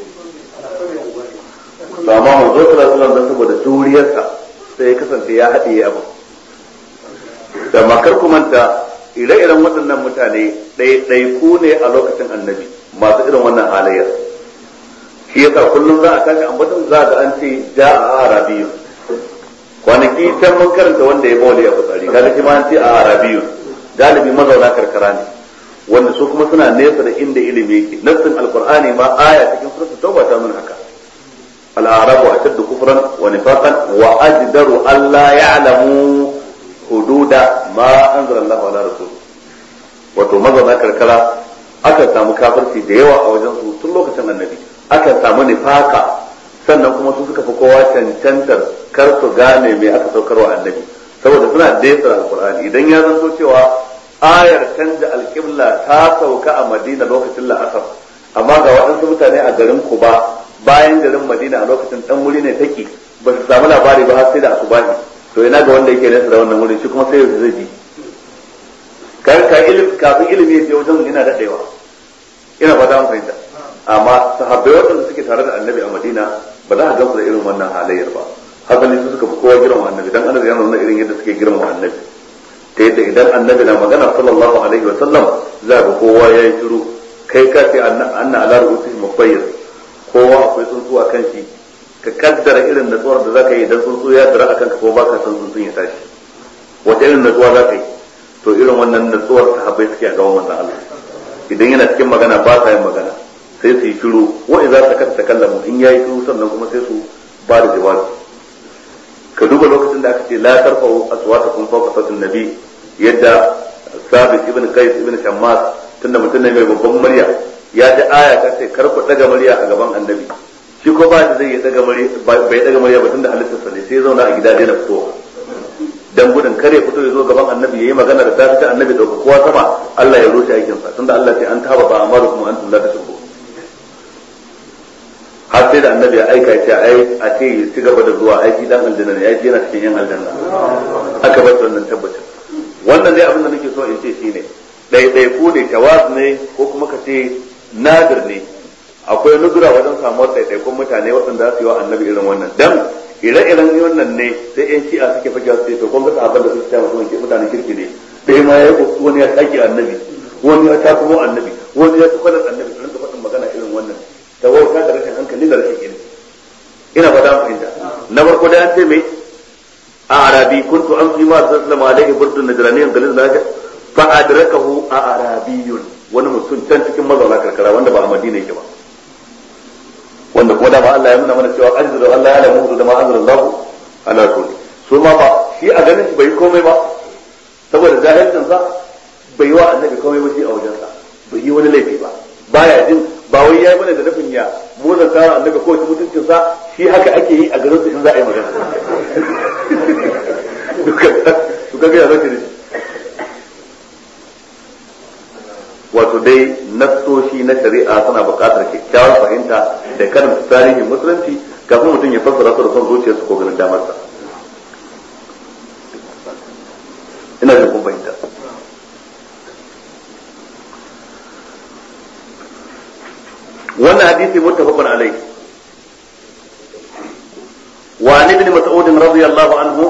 to amma mu zo sallallahu alaihi wasallam saboda juriyarsa sai ya kasance ya haɗiye abu da makar kumanta ire-iren waɗannan mutane ɗaiɗaiku ne a lokacin annabi masu irin wannan halayyar shi yasa kullum za a tashi ambaton za ga an ce ja a arabiyu kwanaki can mun karanta wanda ya bawali a fitsari kaga shi ma an ce a arabiyu galibi mazauna karkara ne wanda su kuma suna nesa da inda ilimi yake nassin alqur'ani ma aya cikin suratul tauba ta nuna haka al-arabu ashaddu kufran wa nifaqan wa ajdaru alla ya'lamu hududa ma anzala Allahu ala rasul wato mazauna karkara aka samu kafirci da yawa a wajen su tun lokacin annabi aka samu nifaka sannan kuma su suka fi kowa cancantar kar su gane me aka saukarwa annabi saboda suna da alqur'ani idan ya zanto cewa ayar canja alƙibla ta sauka a Madina lokacin la'asar amma ga waɗansu mutane a garin Kuba bayan garin Madina a lokacin dan wuri ne take ba su samu labari ba har sai da asubahi to ina ga wanda yake nesa da wannan wurin shi kuma sai yau zai ji kafin ilimi ya je wajen ina daɗewa ina fata an fahimta amma sahabbai waɗanda suke tare da annabi a Madina ba za a gamsu da irin wannan halayyar ba hasali su suka fi kowa girma annabi dan annabi yana nuna irin yadda suke girma annabi ta yadda idan annabi na magana sallallahu alaihi wa sallam za ga kowa ya yi shiru kai ka ce anna ala ru'usihi mufayyir kowa akwai tsuntsu a kan shi ka kaddara irin natsuwar da zaka yi idan tsuntsu ya dira akan ka ko baka san tsuntsun ya tashi wata irin natsuwa zaka yi to irin wannan natsuwar sahabbai suke a gaban manzon Allah idan yana cikin magana ba sa yin magana sai su yi shiru wa idza sakata takallamu in yayi shiru sannan kuma sai su ba da jawabi ka duba lokacin da aka ce la tarfa'u aswatakum fawqa sawtin nabi yadda Sabit ibn Qais ibn Shammas tunda mutum ne mai babban murya ya ji aya ta ce kar ku daga murya a gaban annabi shi ko ba da zai daga murya bai daga murya ba tunda halittarsa ne sai ya zauna a gida daina fitowa dan gudun kare fito ya zo gaban annabi yayi magana da tafi ta annabi dauka kowa sama Allah ya rushe aikin sa tunda Allah ce an taba ba amaru kuma antum la tashku har sai da annabi ya aika ya ce a ce ci gaba da zuwa aiki dan aljanna ne aiki yana cikin yan aljanna aka bar wannan tabbacin wannan dai abin da nake so in ce shine ɗaiɗaiku ne tawaz ne ko kuma ka ce nadir ne akwai nudura wajen samuwar ɗaiɗaikun mutane waɗanda za su yi wa annabi irin wannan dan ire-iren wannan ne sai yan shi'a suke fakewa su ce to kun ga sahabban da suke cewa mutane kirki ne ɗaya ma ya yi wani ya sake annabi wani ya ta kuma annabi wani ya tukwalar annabi su rinka faɗin magana irin wannan da wauta da rashin hankali da rashin ilimi ina fata mu fahimta na farko da an ce mai a arabi kuntu an fi ma sallallahu alaihi burdun najraniyan galil laja fa adrakahu a arabiyun wani mutum can cikin mazauna karkara wanda ba a Madina yake ba wanda kuma da ba Allah ya nuna mana cewa anzuru Allah ya lamu da ma anzalallahu ala kulli so ma ba shi a ganin shi bai komai ba saboda jahilcin sa bai wa annabi komai ba shi a wajen sa bai yi wani laifi ba baya jin ba wai yayi mana da nufin ya motsa tsara annabi ko mutuncin sa shi haka ake yi a garin su in za a yi magana duka ga zaka ne wato dai nassoshi na shari'a suna buƙatar kyakkyawar fahimta da karanta tarihin musulunci kafin mutum ya fassara su da son zuciyarsa ko ganin damarsa ina da kun fahimta wannan hadisi muttafaqun alayhi wa an ibn mas'ud radiyallahu anhu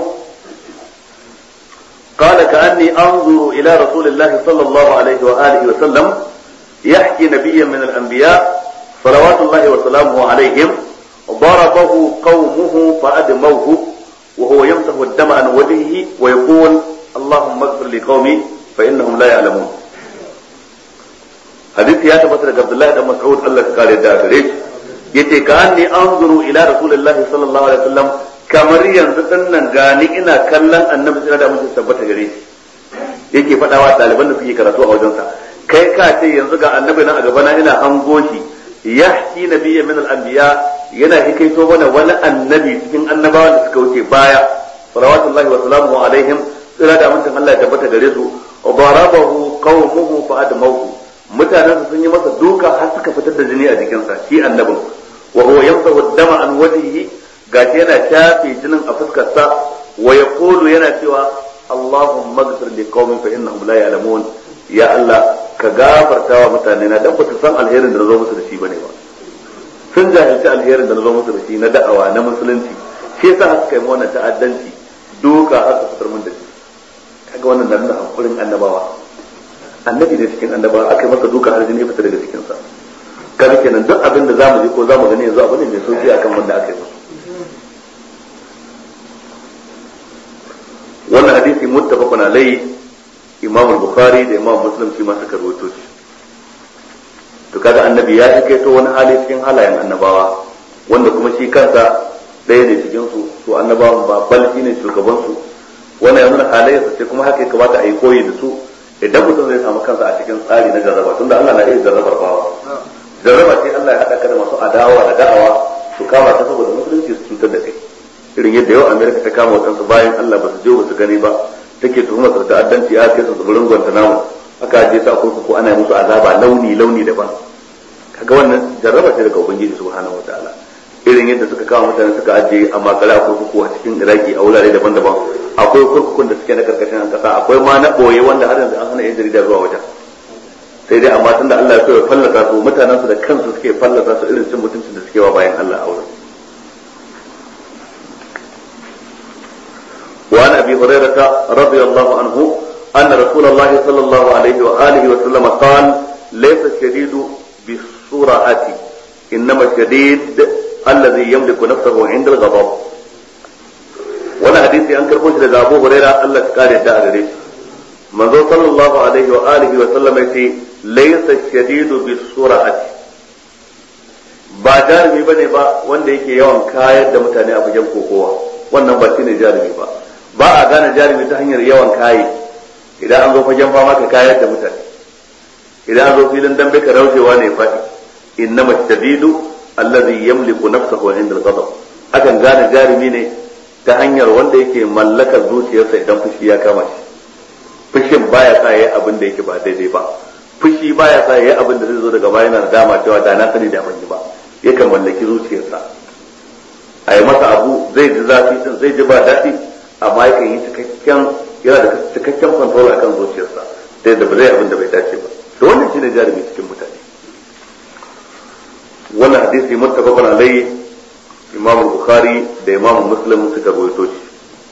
قال كأني أنظر إلى رسول الله صلى الله عليه وآله وسلم يحكي نبيا من الأنبياء صلوات الله وسلامه عليهم ضربه قومه فأدموه وهو يمسح الدم عن وجهه ويقول اللهم اغفر لقومي فإنهم لا يعلمون حديث يا تبصر عبد الله بن مسعود الله قال يا yace ka anni anzuru ila rasulillahi sallallahu alaihi wasallam kamar yanzu dinnan gani ina kallon annabi sai da mutum tabbata gare shi yake fadawa daliban da suke karatu a wajensa kai ka ce yanzu ga annabi nan a gaba na ina hango shi yahki nabiyyan min al-anbiya yana hikaito mana wani annabi cikin annabawan da suka wuce baya salawatullahi wa salamuhu alaihim sai da mutum Allah ya tabbata gare su darabahu qaumuhu fa admahu mutanen sun yi masa duka har suka fitar da jini a jikinsa shi annabin wa huwa yamsahu dama an wajhihi gashi yana shafe jinin a fuskarsa wa yaqulu yana cewa Allahumma ighfir li qaumin fa innahum la ya'lamun ya Allah ka gafarta wa mutane na dan ba su san alherin da nazo musu da shi bane ba sun jahilci alherin da nazo musu da shi na da'awa na musulunci shi yasa suka yi wannan ta'addanci duka har su fitar mun da shi kaga wannan nan da hankulin annabawa annabi ne cikin annabawa aka yi masa duka har jini fita daga cikin sa kaga kenan duk abin da zamu ji ko zamu gani yanzu abu ne mai sauki akan wanda aka yi masa wannan hadisi muttafaqun alayhi Imam al-Bukhari da Imam Muslim shi ma suka rawaito shi to kaga annabi ya kaito wani hali cikin halayen annabawa wanda kuma shi kansa ɗaya ne cikin su annabawan ba bal shine shugaban su wannan yana halayen sai kuma haka ya kamata a yi koyi da su idan mutum zai samu kansa a cikin tsari na jarraba tunda Allah na iya jarrabar bawa jarraba sai Allah ya haɗa ka da masu adawa da da'awa su kama ta saboda musulunci su cutar da kai irin yadda yau Amerika ta kama wadansu bayan Allah ba su je ba su gani ba take tuhumar da ta'addanci ya kai su tsibirin Guantanamo aka je sa kurkuku ana musu azaba launi daban kaga wannan jarraba ce daga ubangiji subhanahu wataala irin yadda suka kama mutane suka ajiye a makare a kurkuku a cikin Iraki a wurare daban-daban akwai kurkukun da suke na karkashin kasa akwai ma na boye wanda har yanzu an hana yan jarida zuwa wajen sai dai amma tunda Allah ya so ya fallasa su mutanen su da kansu suke fallasa su irin cin mutuncin da suke wa bayan Allah a wurin وعن ابي هريره رضي الله عنه ان رسول الله صلى الله عليه واله وسلم قال ليس الشديد بالسرعه انما الشديد الذي يملك نفسه عند الغضب وانا حديثي ان كربو shi daga Abu Hurairah Allah ya kare da gare shi manzo sallallahu alaihi wa alihi wa sallam yace laysa shadidu bisur'ati ba jarumi bane ba wanda yake yawan kayar da mutane a fagen kokowa wannan ba shine jarumi ba a gane jarumi ta hanyar yawan kayi idan an zo fagen fama ka kayar da mutane idan an zo filin dambe ka raushewa ne fadi innama shadidu allazi yamliku nafsahu inda al-ghadab akan gane jarumi ne ta hanyar wanda yake mallakar zuciyarsa idan fushi ya kama shi fushin baya sa yayi abin da yake ba daidai ba fushi baya sa yayi abin da zai zo daga bayan dama cewa da na sani da ban yi ba yakan mallaki zuciyarsa ayi masa abu zai ji zafi din zai ji ba daɗi amma yakan yi yana da cikakken control akan zuciyarsa sai da ba zai abin da bai dace ba to wannan shine jarumi cikin mutane wannan hadisi muttafaqun alayhi Imam Bukhari da Imam Muslim suka rawaito shi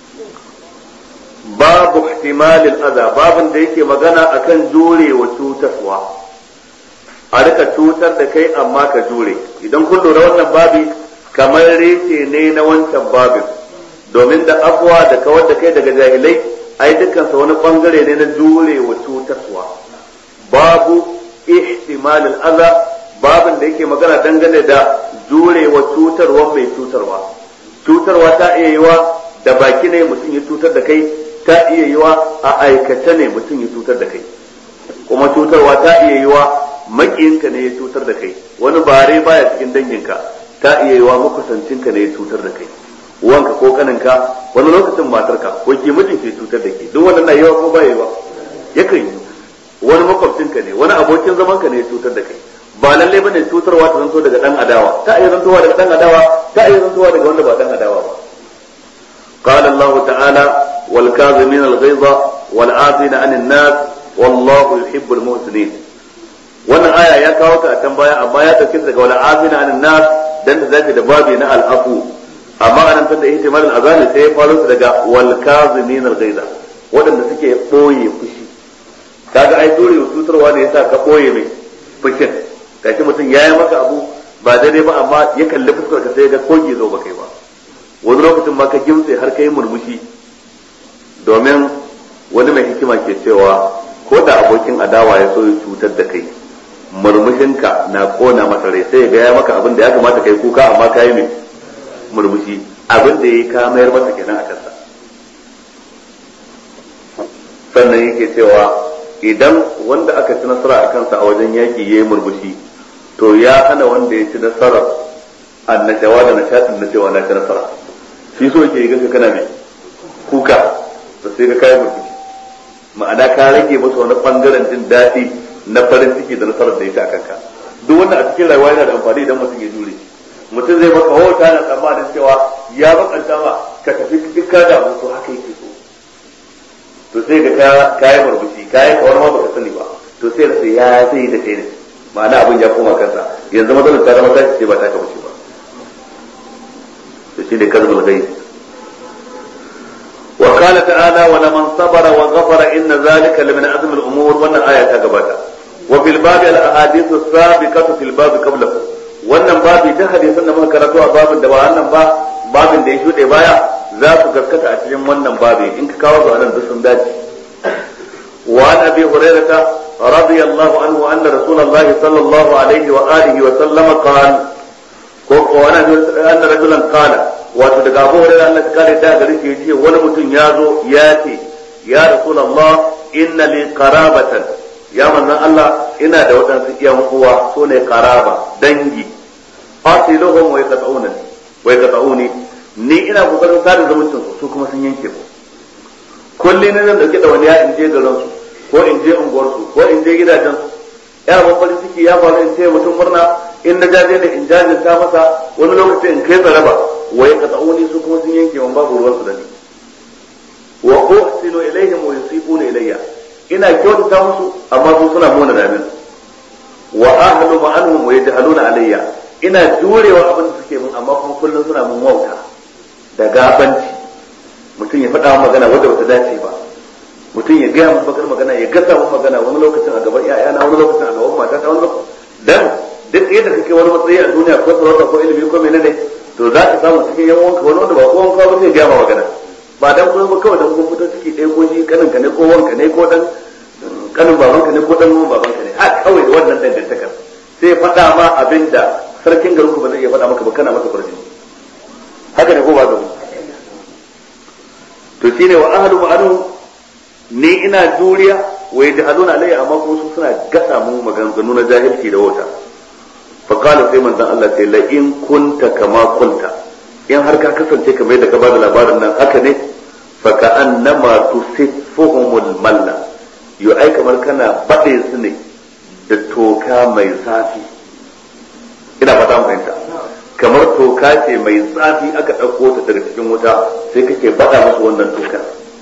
babu ihtimal al-adha babun da yake magana akan jurewa cutarwa a rika cutar da kai amma ka jure idan kun lura wannan babi kamar rece ne na wancan babin domin da afwa da kawar da kai daga jahilai ai dukkansa wani bangare ne na jurewa cutarwa babu ihtimal al-adha babin da yake magana dangane da jurewa cutarwa mai cutarwa ta iya yiwa da baki ne mutum ya cutar da kai ta iya yiwa a aikace ne mutum ya cutar da kai kuma cutarwa ta iya yiwa makiyinka ne ya cutar da kai wani bare baya cikin danginka ta iya yiwa makusancinka ne ya cutar da kai uwanka ko kaninka wani lokacin matarka ko ki mijin ke cutar da ke duk wannan na yawa ko ba yawa yakan yi wani makwabcinka ne wani abokin zamanka ne ya cutar da kai ba lalle bane cutarwa ta zanto daga dan adawa ta iya zantowa daga dan adawa ta iya zantowa daga wanda ba dan adawa ba qala Allah ta'ala wal kazimin al ghaiza wal afina 'anil nas wallahu yuhibbul muhsinin wannan aya ya kawo ta a can baya amma ya dauke daga wal afina 'anil nas dan da zaki da babi na al afu amma anan tunda ihtimal al azani sai ya faro su daga wal kazimin al ghaiza wadanda suke boye fushi kaga ai dole cutarwa ne yasa ka boye mai fushin kashi mutum ya yi maka abu ba daidai ba amma ya kalli fuskar ka sai ga kogi zo ba kai ba wani lokacin ma ka gimtse har kai murmushi domin wani mai hikima ke cewa ko da abokin adawa ya so ya cutar da kai murmushinka na kona masa rai sai ga ya maka abin da ya kamata kai kuka amma ka yi mai murmushi abin da ya yi ka mayar masa kenan a kansa sannan yake cewa idan wanda aka ci nasara a kansa a wajen yaki ya yi murmushi to ya hana wanda ya ci nasarar annashawa da nishaɗin na cewa na ci nasara shi so yake yi ganka kana mai kuka to sai ka kayi murmushi ma'ana ka rage masa wani bangaren jin daɗi na farin ciki da nasarar da ita a kanka. Duk wannan a cikin rayuwa yana da amfani idan mutum ya jure. Mutum zai maka wauta na tsammanin cewa ya bakanta ma ka tafi duk ka damu to haka yake so. To sai ga kayi murmushi kayi kawar ma baka sani ba. To sai rasa ya zai da kai ne. Ma'ana abin ya koma kansa. Yanzu matsalar ta zama tashi ce ba ta kauce ba. To shi ne kazbul ghaib. وقال تعالى ولمن صبر وغفر إن ذلك لمن عزم الأمور وأن آية تقبلها وفي الباب الأحاديث السابقة في الباب قبله وأن باب جهد يسنى ما كرتوا باب دواء باب da ya shuɗe baya za su gaskata a cikin wannan babi in ka kawo su anan duk sun dace wa an abi hurairah radiyallahu anhu anna rasulullahi sallallahu alaihi wa alihi wa sallama qala ko anna rajulan qala wato daga Abu Hurairah Allah ta kare da gare shi yace wani mutum ya zo ya ce ya Rasulullah inna li qarabatan ya manzon Allah ina da wadansu iyan uwa so ne qaraba dangi asiluhum wa yaqta'uni ni ina kokarin sada zumuncin su kuma sun yanke mu kullun ne zan dauke da wani ya inje garin su ko inje unguwar su ko inje gidajen su ya babban ciki ya faru in ce mutum murna in na jaje ne in jajinta masa wani lokacin in kai tsaraba wa yaqta'uni su kuma sun yanke man babu ruwan su da ni wa uhsinu ilaihim wa yusifuna ilayya ina kyautata musu amma su suna mona da min wa ahlu ma'anhum wa yajhaluna alayya ina jurewa abin da suke mun amma kuma kullun suna mun wauta da gabanci mutum ya faɗa magana wanda bata dace ba mutum ya gaya mun bakar magana ya gasa mun magana wani lokacin a gaban ƴaƴana wani lokacin a gaban matata wani lokacin dan duk yadda kake wani matsayi a duniya ko sarauta ko ilimi ko menene to za ka samu cikin yan wanka wani wanda ba ko wanka ba sai gaya ma magana ba dan kuma ba kawai dan kun fito ciki ɗaya ko shi kanin ka ne ko wanka ne ko dan kanin babanka ne ko dan uwan babanka ne har kawai da wannan dangantakar sai faɗa ma abinda sarkin garin ku ba zai iya faɗa maka ba kana masa farjini haka ne ko ba zai to shine wa ahlu ma'anu ni ina juriya wa yajhaluna alayya amma kuma su suna gasa mu maganganu na jahilci da wata fa qala sai manzon Allah sai la in kunta kama kunta in har ka kasance kamar yadda ka bada labarin nan haka ne fa ka annama tusifuhumul malla yo ai kamar kana bade su ne da toka mai zafi ina fata mu fahimta kamar toka ce mai zafi aka dauko ta daga cikin wuta sai kake bada musu wannan tokar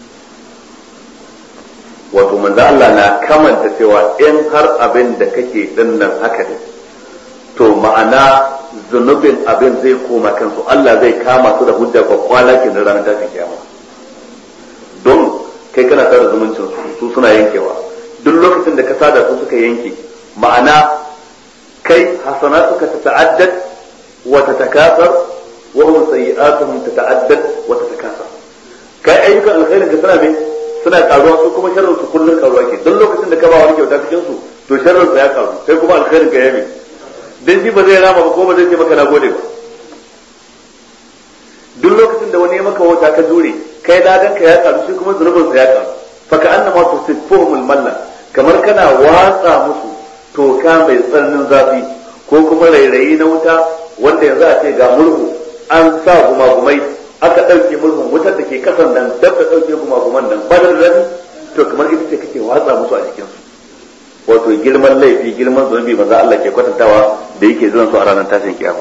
wato manzo Allah na kamanta cewa in har abin da kake dinnan haka ne to ma'ana zunubin abin zai koma kansu Allah zai kama su da hujja kwakwala ke na ranar tashin kiyama don kai kana sada zumuncin su suna yankewa duk lokacin da ka sada su suka yanke ma'ana kai hasanatuka tata'addad wa tatakasar wa hum sayyi'atuhum tata'addad wa tatakasar kai ayyukan alkhairin ka suna karuwa su kuma sharrin su kullun karuwa ke duk lokacin da ka ba wani kyauta cikin su to sharrin sa ya karu sai kuma alkhairin ka yame dan shi ba zai rama ba ko ba zai ce maka nagode ba duk lokacin da wani ya maka wata ka jure kai ladan ka ya karu shi kuma zunubin sa ya karu fa ka annama tusifuhumul malla kamar kana watsa musu toka mai tsananin zafi ko kuma rairayi na wuta wanda yanzu a ce ga murhu an sa gumagumai aka ɗauke murhun wutar da ke kasan nan dab da ɗauke gumaguman nan ba da rabi to kamar ita ce kake watsa musu a jikinsu wato girman laifi girman zunubi maza Allah ke kwatantawa da yake zuwan su a ranar tashin kiyama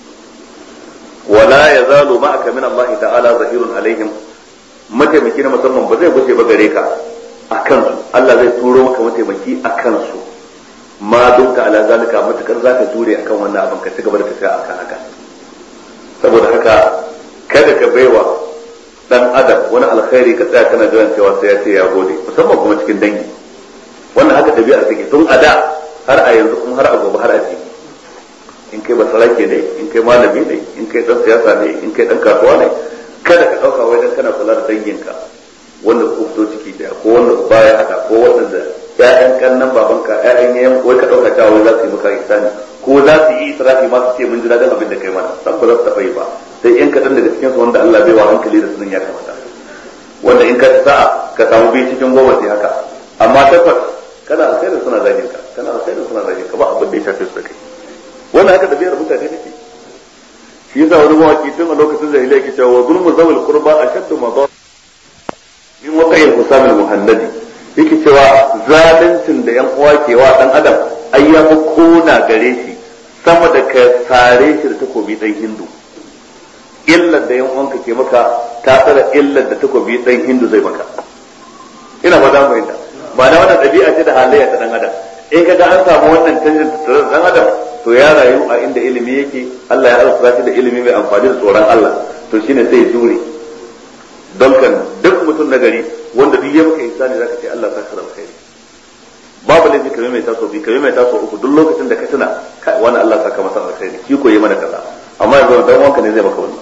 wala yazalu ma'aka min Allah ta'ala zahirun alaihim mataimaki na musamman ba zai gushe ba gare ka akan su Allah zai turo maka mataimaki akan su ma dunka ala zalika matakar zaka jure akan wannan abin ka ci gaba da tafiya akan haka saboda haka kada ka baiwa dan adam wani alkhairi ka tsaya kana jiran cewa sai ya ce ya gode musamman kuma cikin dangi wannan haka tabi'ar take tun a da har a yanzu kuma har a gobe har a ji in kai basarake ne in kai malami ne in kai dan siyasa ne in kai dan kasuwa ne kada ka dauka wai dan kana kula da danginka wanda ku fito ciki daya ko wanda ku baya haka ko wanda ƴaƴan kannan babanka ƴaƴan yayan wai ka dauka cewa wai za su yi maka ihsani ko za su yi israfi ma su ce mun ji dadin abin da kai mana san ba za su taɓa yi ba sai in kaɗan daga cikin su wanda Allah bai wa hankali da sunan ya kamata wanda in ka sa'a ka samu biyu cikin goma sai haka amma tabbas kana alkhairin suna zagin ka kana alkhairin suna zagin ka ba abin da ya shafe su da kai wannan haka ɗabi'ar mutane take shi yasa wani mawaki tun a lokacin da ilai ke cewa zulmu zawil qurba ashaddu madar min waqa'il husam al muhannadi yake cewa zaluncin da yan uwa ke wa dan adam ai ya fi kona gare shi sama da ka sare shi da takobi dan hindu. Illar da yan uwanka ke maka ta tsara illar da takobi dan hindu zai maka. Ina ba za mu yadda ba na wannan ɗabi'a ce da halayya ta dan adam. In kaga an samu wannan canjin tattare da dan adam to ya rayu a inda ilimi yake, Allah ya arzuta shi da ilimi mai amfani da tsoron Allah, to shine sai ya jure. Don kan duk mutum na gari wanda duk ya maka ihsani zaka ce Allah saka alkhairi. Babu laifi kame mai taso bi kame mai taso uku duk lokacin da ka tuna wani Allah saka masa alkhairi shi ko yi mana kaza, amma yanzu dan wanka ne zai maka wannan.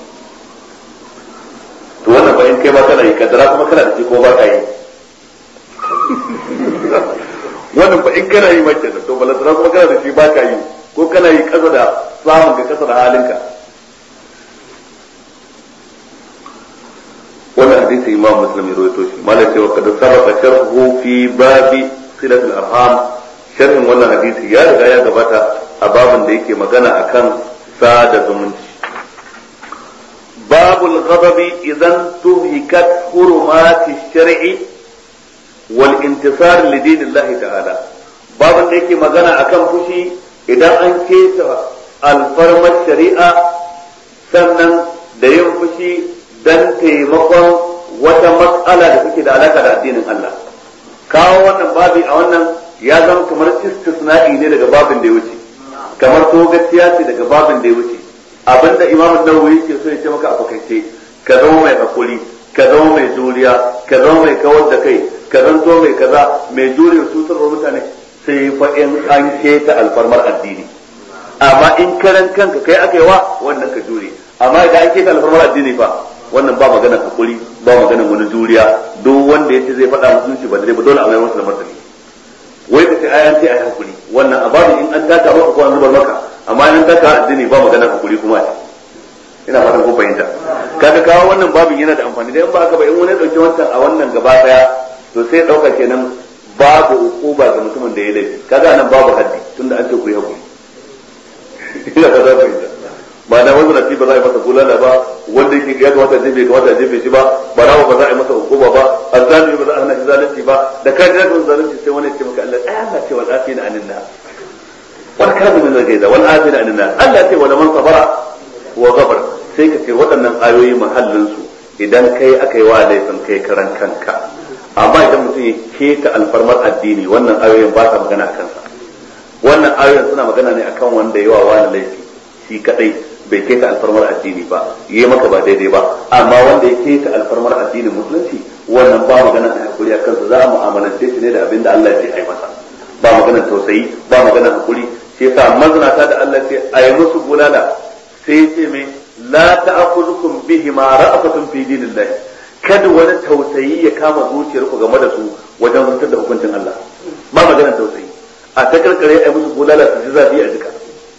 To wannan ba in kai ma kana yi kaddara kuma kana da shi ko ba ka yi. Wannan ba in kana yi mace da to balantana kuma kana da shi ba ka yi ko kana yi kasa da samun ka kasa da halinka. wannan hadisi imam muslim ya rawaito shi malai cewa kada sabaka sharhu fi babi silatul arham, sharhin wannan hadisi ya riga ya gabata a babin da yake magana akan sada zumunci. babul ghadabi idan tuhikat hurumati shar'i wal intisar li dinillahi ta'ala, babin da yake magana akan fushi idan an keta alfarmar shari'a sannan da yin fushi dan taimakon wata matsala da take da alaka da addinin Allah. Kawo wannan babi a wannan ya zama kamar istisna'i ne daga babin da ya wuce, kamar togaciya ce daga babin da ya wuce. Abinda Imam Nawawi yake so ya ce maka a fakaice, ka zama mai hakuri, ka zama mai juriya, ka zama mai kawar da kai, ka zanto mai kaza, mai juriya cutarwar mutane, sai fa in an keta alfarmar addini. Amma in karan kanka kai aka yi wa wannan ka jure, amma idan an keta alfarmar addini fa wannan ba magana hakuri, ba magana wani juriya. Duk wanda yace zai faɗa musulunci ba dai ba dole a mai masa martani. Wai kace ayan ce ai hakuri, wannan ababu in an taka maka ko an zubar maka, amma in an taka addini ba magana hakuri kuma ce. Ina fatan ko fahimta. Kaga kawo wannan babin yana da amfani, dan ba haka ba in wani ya dauki wancan a wannan gaba daya to sai dauka kenan babu ukuba ga mutumin da ya laifi. Kaga nan babu haddi tunda an ce ku yi hakuri. Ina fatan fahimta. ba na wanda nafi ba za a yi masa bulala ba, wanda yake ya kamata jefe kamata a jefe shi ba, barawa ba za a yi masa hukuma ba, azzalimi ba za a hana shi zalunci ba, da ka ji zaka zalunci sai wani ya ce maka Allah ai Allah ce wal afina anin nas wal kazimin al ghaiza wal afina anin nas, Allah ce wala man sabara wa ghafara. Sai ka ce waɗannan ayoyi mahallin su idan kai aka yi wa laifin kai karan kanka, amma idan mutum ya keta alfarmar addini wannan ayoyin ba sa magana akan sa. Wannan ayoyin suna magana ne akan wanda yawa wani laifi shi kadai bai keta alfarmar addini ba, yi maka ba daidai ba, amma wanda ya keta alfarmar addinin musulunci wannan ba magana a hakuri a kansa, za a mu'amalance shi ne da abin da Allah ya ce a yi masa, ba magana tausayi ba magana hakuri. Shi yasa mazinata da Allah ce a yi musu bulala sai ya ce mai la ta'khudhukum bihima ra'afatun fi dinillah, kada wani tausayi ya kama zuciyarku game da su wajen zartar da hukuncin Allah, ba magana tausayi. A ta karkare a yi musu bulala su ji zafi a jika,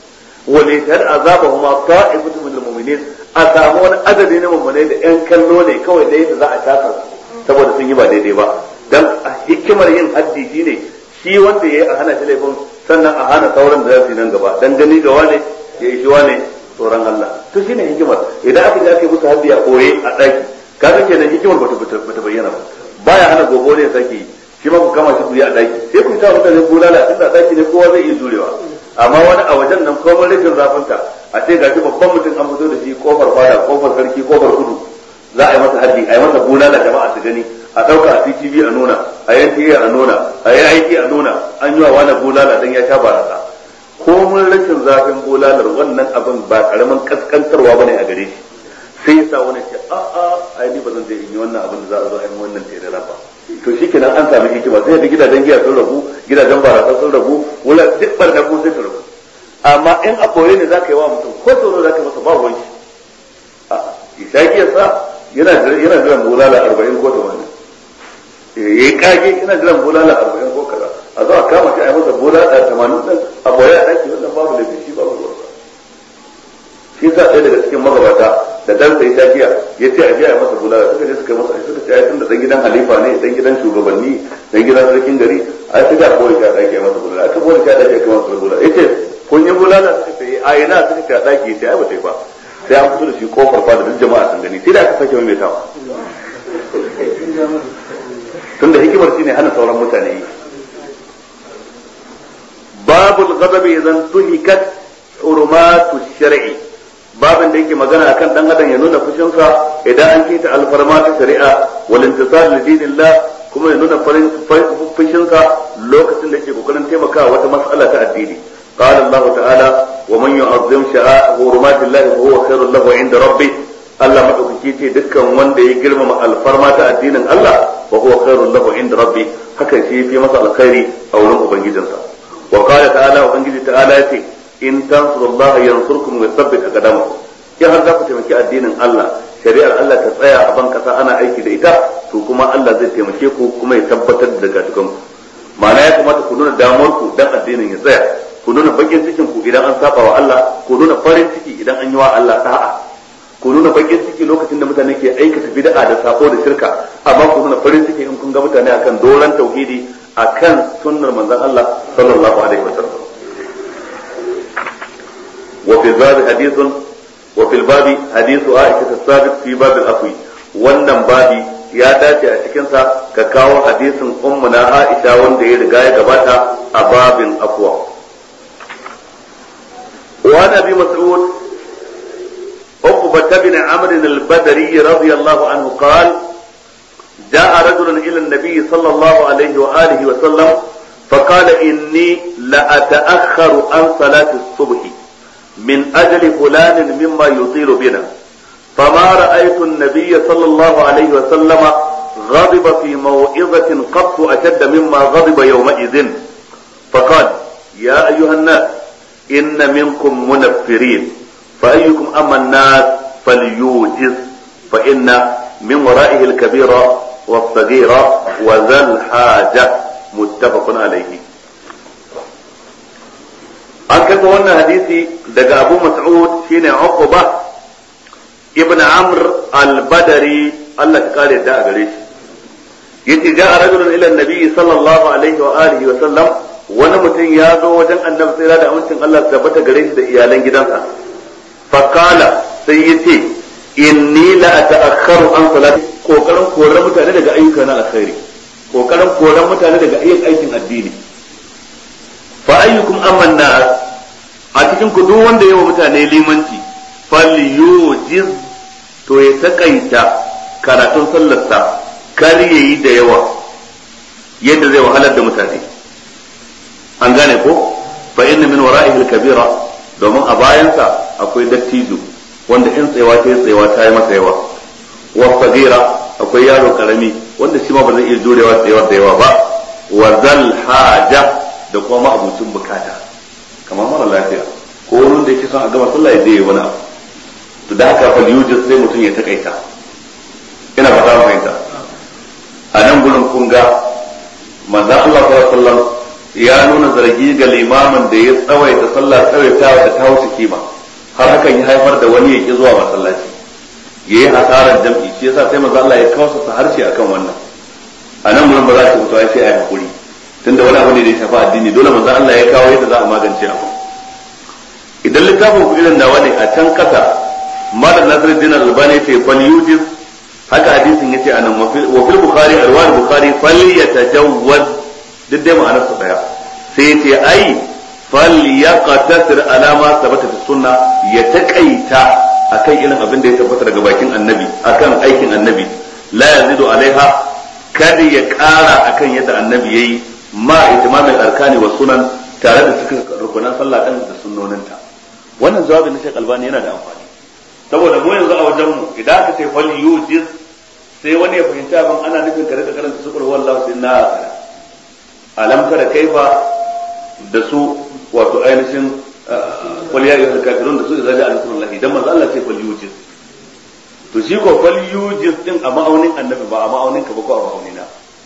walitar azabahuma ta'ifatu min almu'minin, a samu wani adadi na mummunai da yan kallo ne kawai da yadda za a taka saboda sun yi ba daidai ba. Dan hikimar yin haddi shine shi wanda yayi a hana shi laifin, sannan a hana sauran da za su yi nan gaba, dan gani ga wane ya yi shi wane tsoron Allah. To shine hikimar. Idan aka je aka yi musu haddi a koye a daki, kaga kenan hikimar bata bayyana ba. Baya hana gobe ne sake yi, shi ma ku kama shi ku yi a daki, sai ku ta mutane bulala tunda daki ne kowa zai iya jurewa. Amma wani a wajen nan komai rashin zafinta a ce gashi babban mutum an fito da shi kofar fada, kofar sarki, kofar kudu, za a yi masa haddi, a yi masa bulala jama'a su gani, a ɗauka a CCTV a nuna, a yanki a nuna, a yi aiki a nuna, an yi wa wani bulala don ya sha barasa. Komai rashin zafin bulalar wannan abin ba karamin kaskantarwa bane a gare shi. Sai yasa wani ce ai ni ba zan je in yi wannan abin da za a zo a yi wannan terera ba. To shi kenan an sami hikima, sai da gidajen giya sun rabu, gidajen barasa sun rabu, wala duk barna ko sai su rabu. Amma in a koyi ne zaka yi wa mutum ko tsoro zaka masa ba wani. Ishaƙiyar sa yana jiran bulala 40 ko 80. Yayi kage yana jiran bulala 40 ko kaza. A zo a kama shi a yi masa bulala 80 din a koyi a daki wannan babu laifi, shi babu ruwa. Shi sa ɗaya daga cikin magabata da dan sai shafiya ya ce a biya masa bulala, suka je suka masa, suka ce ai tun da dan gidan halifa ne, dan gidan shugabanni, dan gidan sarkin gari, ai sai da koyi ka dake masa bulala, aka koyi ka dake masa bulala. Yace kun yi bulala, suka ce ai ina, suka ce a daki, yace ai ba sai ba, sai an fito da shi kofar fa da duk jama'a sun gani, sai da aka sake maimaitawa. tunda hikimar shine hana sauran mutane. babul ghadabi idan tuhikat hurumatu shar'i, babin da yake magana akan dan adam ya nuna fushinsa idan an kita alfarma ta shari'a wal intisar li dinillah, kuma ya nuna fushinsa lokacin da yake kokarin taimakawa wata mas'ala ta addini. qala Allah ta'ala wa man yu'azzim hurumatillahi fa huwa khairul lahu 'inda rabbih, Allah madaukaki ce dukkan wanda ya girmama alfarma ta addinin Allah fa huwa khairul lahu 'inda rabbih, hakan shi yafi masa alkhairi a wurin ubangijinsa. wa qala ta'ala, ubangiji ta'ala yace in tansurullaha yansurkum wa yuthabbit aqdamakum, in har za ku taimaki addinin Allah, shari'ar Allah ta tsaya a ban kasa ana aiki da ita, to kuma Allah zai taimake ku kuma ya tabbatar da gatukan ku. ma'ana ya kamata ku nuna damuwar ku dan addinin ya tsaya, ku nuna bakin cikin ku idan an saba wa Allah, ku nuna farin ciki idan an yi wa Allah da'a, ku nuna bakin ciki lokacin da mutane ke aikata bid'a da sako da shirka, amma ku nuna farin ciki in kun ga mutane akan doran tauhidi, akan sunnar manzon Allah sallallahu alaihi wasallam. وفي الباب حديث عائشة السابق في باب العفو. wannan babi ya dace a cikinsa ka kawo hadisin ummuna Aisha wanda ya riga ya gabata a babin afwa. wa nabi mas'ud uqbah bin amr al-badri radiyallahu anhu qala jaa rajulun ila an-nabi sallallahu alayhi wa alihi wa sallam فقال إني لأتأخر عن صلاة الصبح من أجل فلان مما يطيل بنا، فما رأيت النبي صلى الله عليه وسلم غضب في موعظة قط أشد مما غضب يومئذ، فقال يا أيها الناس إن منكم منفرين، فأيكم أما الناس فليوجز، فإن من ورائه الكبيرة والصغيرة وذا الحاجة. muttafaqun alayhi. an kafa wannan hadisi daga Abu Mas'ud shine Uqba ibn Amr al-Badri, Allah ya kare da gare shi, yace ja'a rajulun ila an-nabi sallallahu alaihi wa alihi wa sallam, wani mutum ya zo wajen annabi sai da amincin Allah ya tabbata gare shi da iyalan gidansa. fa qala, sai yace inni la ata'akhkharu an salati, kokarin korar mutane daga ayyuka na alkhairi, kokarin koran mutane daga yin aikin addini. fa ayyukum amman nas, a cikin ku duk wanda yawa mutane limanci, falyujiz, to ya takaita karatun sallarsa, kar yayi da yawa yadda zai wahalar da mutane. an gane ko? fa inna min wara'ihi al-kabira, domin a bayansa akwai dattijo wanda in tsayawa ta yi masa yawa, wa sagira, akwai yaro karami wanda shi ma ba zai iya jurewa da yawa ba, wa zal haja, da kuma abucin bukata kamar mara lafiya ko wani da yake son a gama sallah ya je wani abu. to da haka fa yujis, sai mutum ya takaita. ina ba za mu fahimta. a nan gurin kun ga manzon Allah sallallahu alaihi wasallam ya nuna zargi ga limamin da ya tsawaita sallah tsawaitawa da ta wuce kima, har hakan ya haifar da wani ya ki zuwa masallaci, yayi hasarar jam'i. shi yasa sai manzo Allah ya kausa harshe akan wannan. a nan mun ba za ki mutuwa sai ai hakuri, tunda wani abu ne da ya shafi addini, dole manzo Allah ya kawo yadda za a magance abu. idan littafin ku irin nawa ne, a can kasa Malam Nasiruddin Albani ce fal yujiz, haka hadisin yace anan wa fil Bukhari, arwah Bukhari fal yatajawwaz, duk dai ma'anar su daya. sai yace ai fal yaqtasir ala ma sabata fi sunna, ya takaita akan irin abin da ya tabbata daga bakin annabi, akan aikin annabi, la yazidu alaiha, kada ya kara akan yadda annabi yayi, ma itimamul arkani wa sunan, tare da suka rukunan sallah din da sunnoninta. wannan jawabin na Sheikh Albani yana da amfani, saboda mu yanzu a wajen mu idan aka ce fal yujiz, sai wani ya fahimci abin ana nufin kare da karanta sukul wallahu sinna alam tara kaifa da su, wato ainihin qul ya ayyuhal kafirun da su idza ja'a nasrullah, idan manzo Allah ce fal yujiz, to shi ko fal yujiz din a ma'aunin annabi ba a ma'aunin ka ba ko a ma'aunina.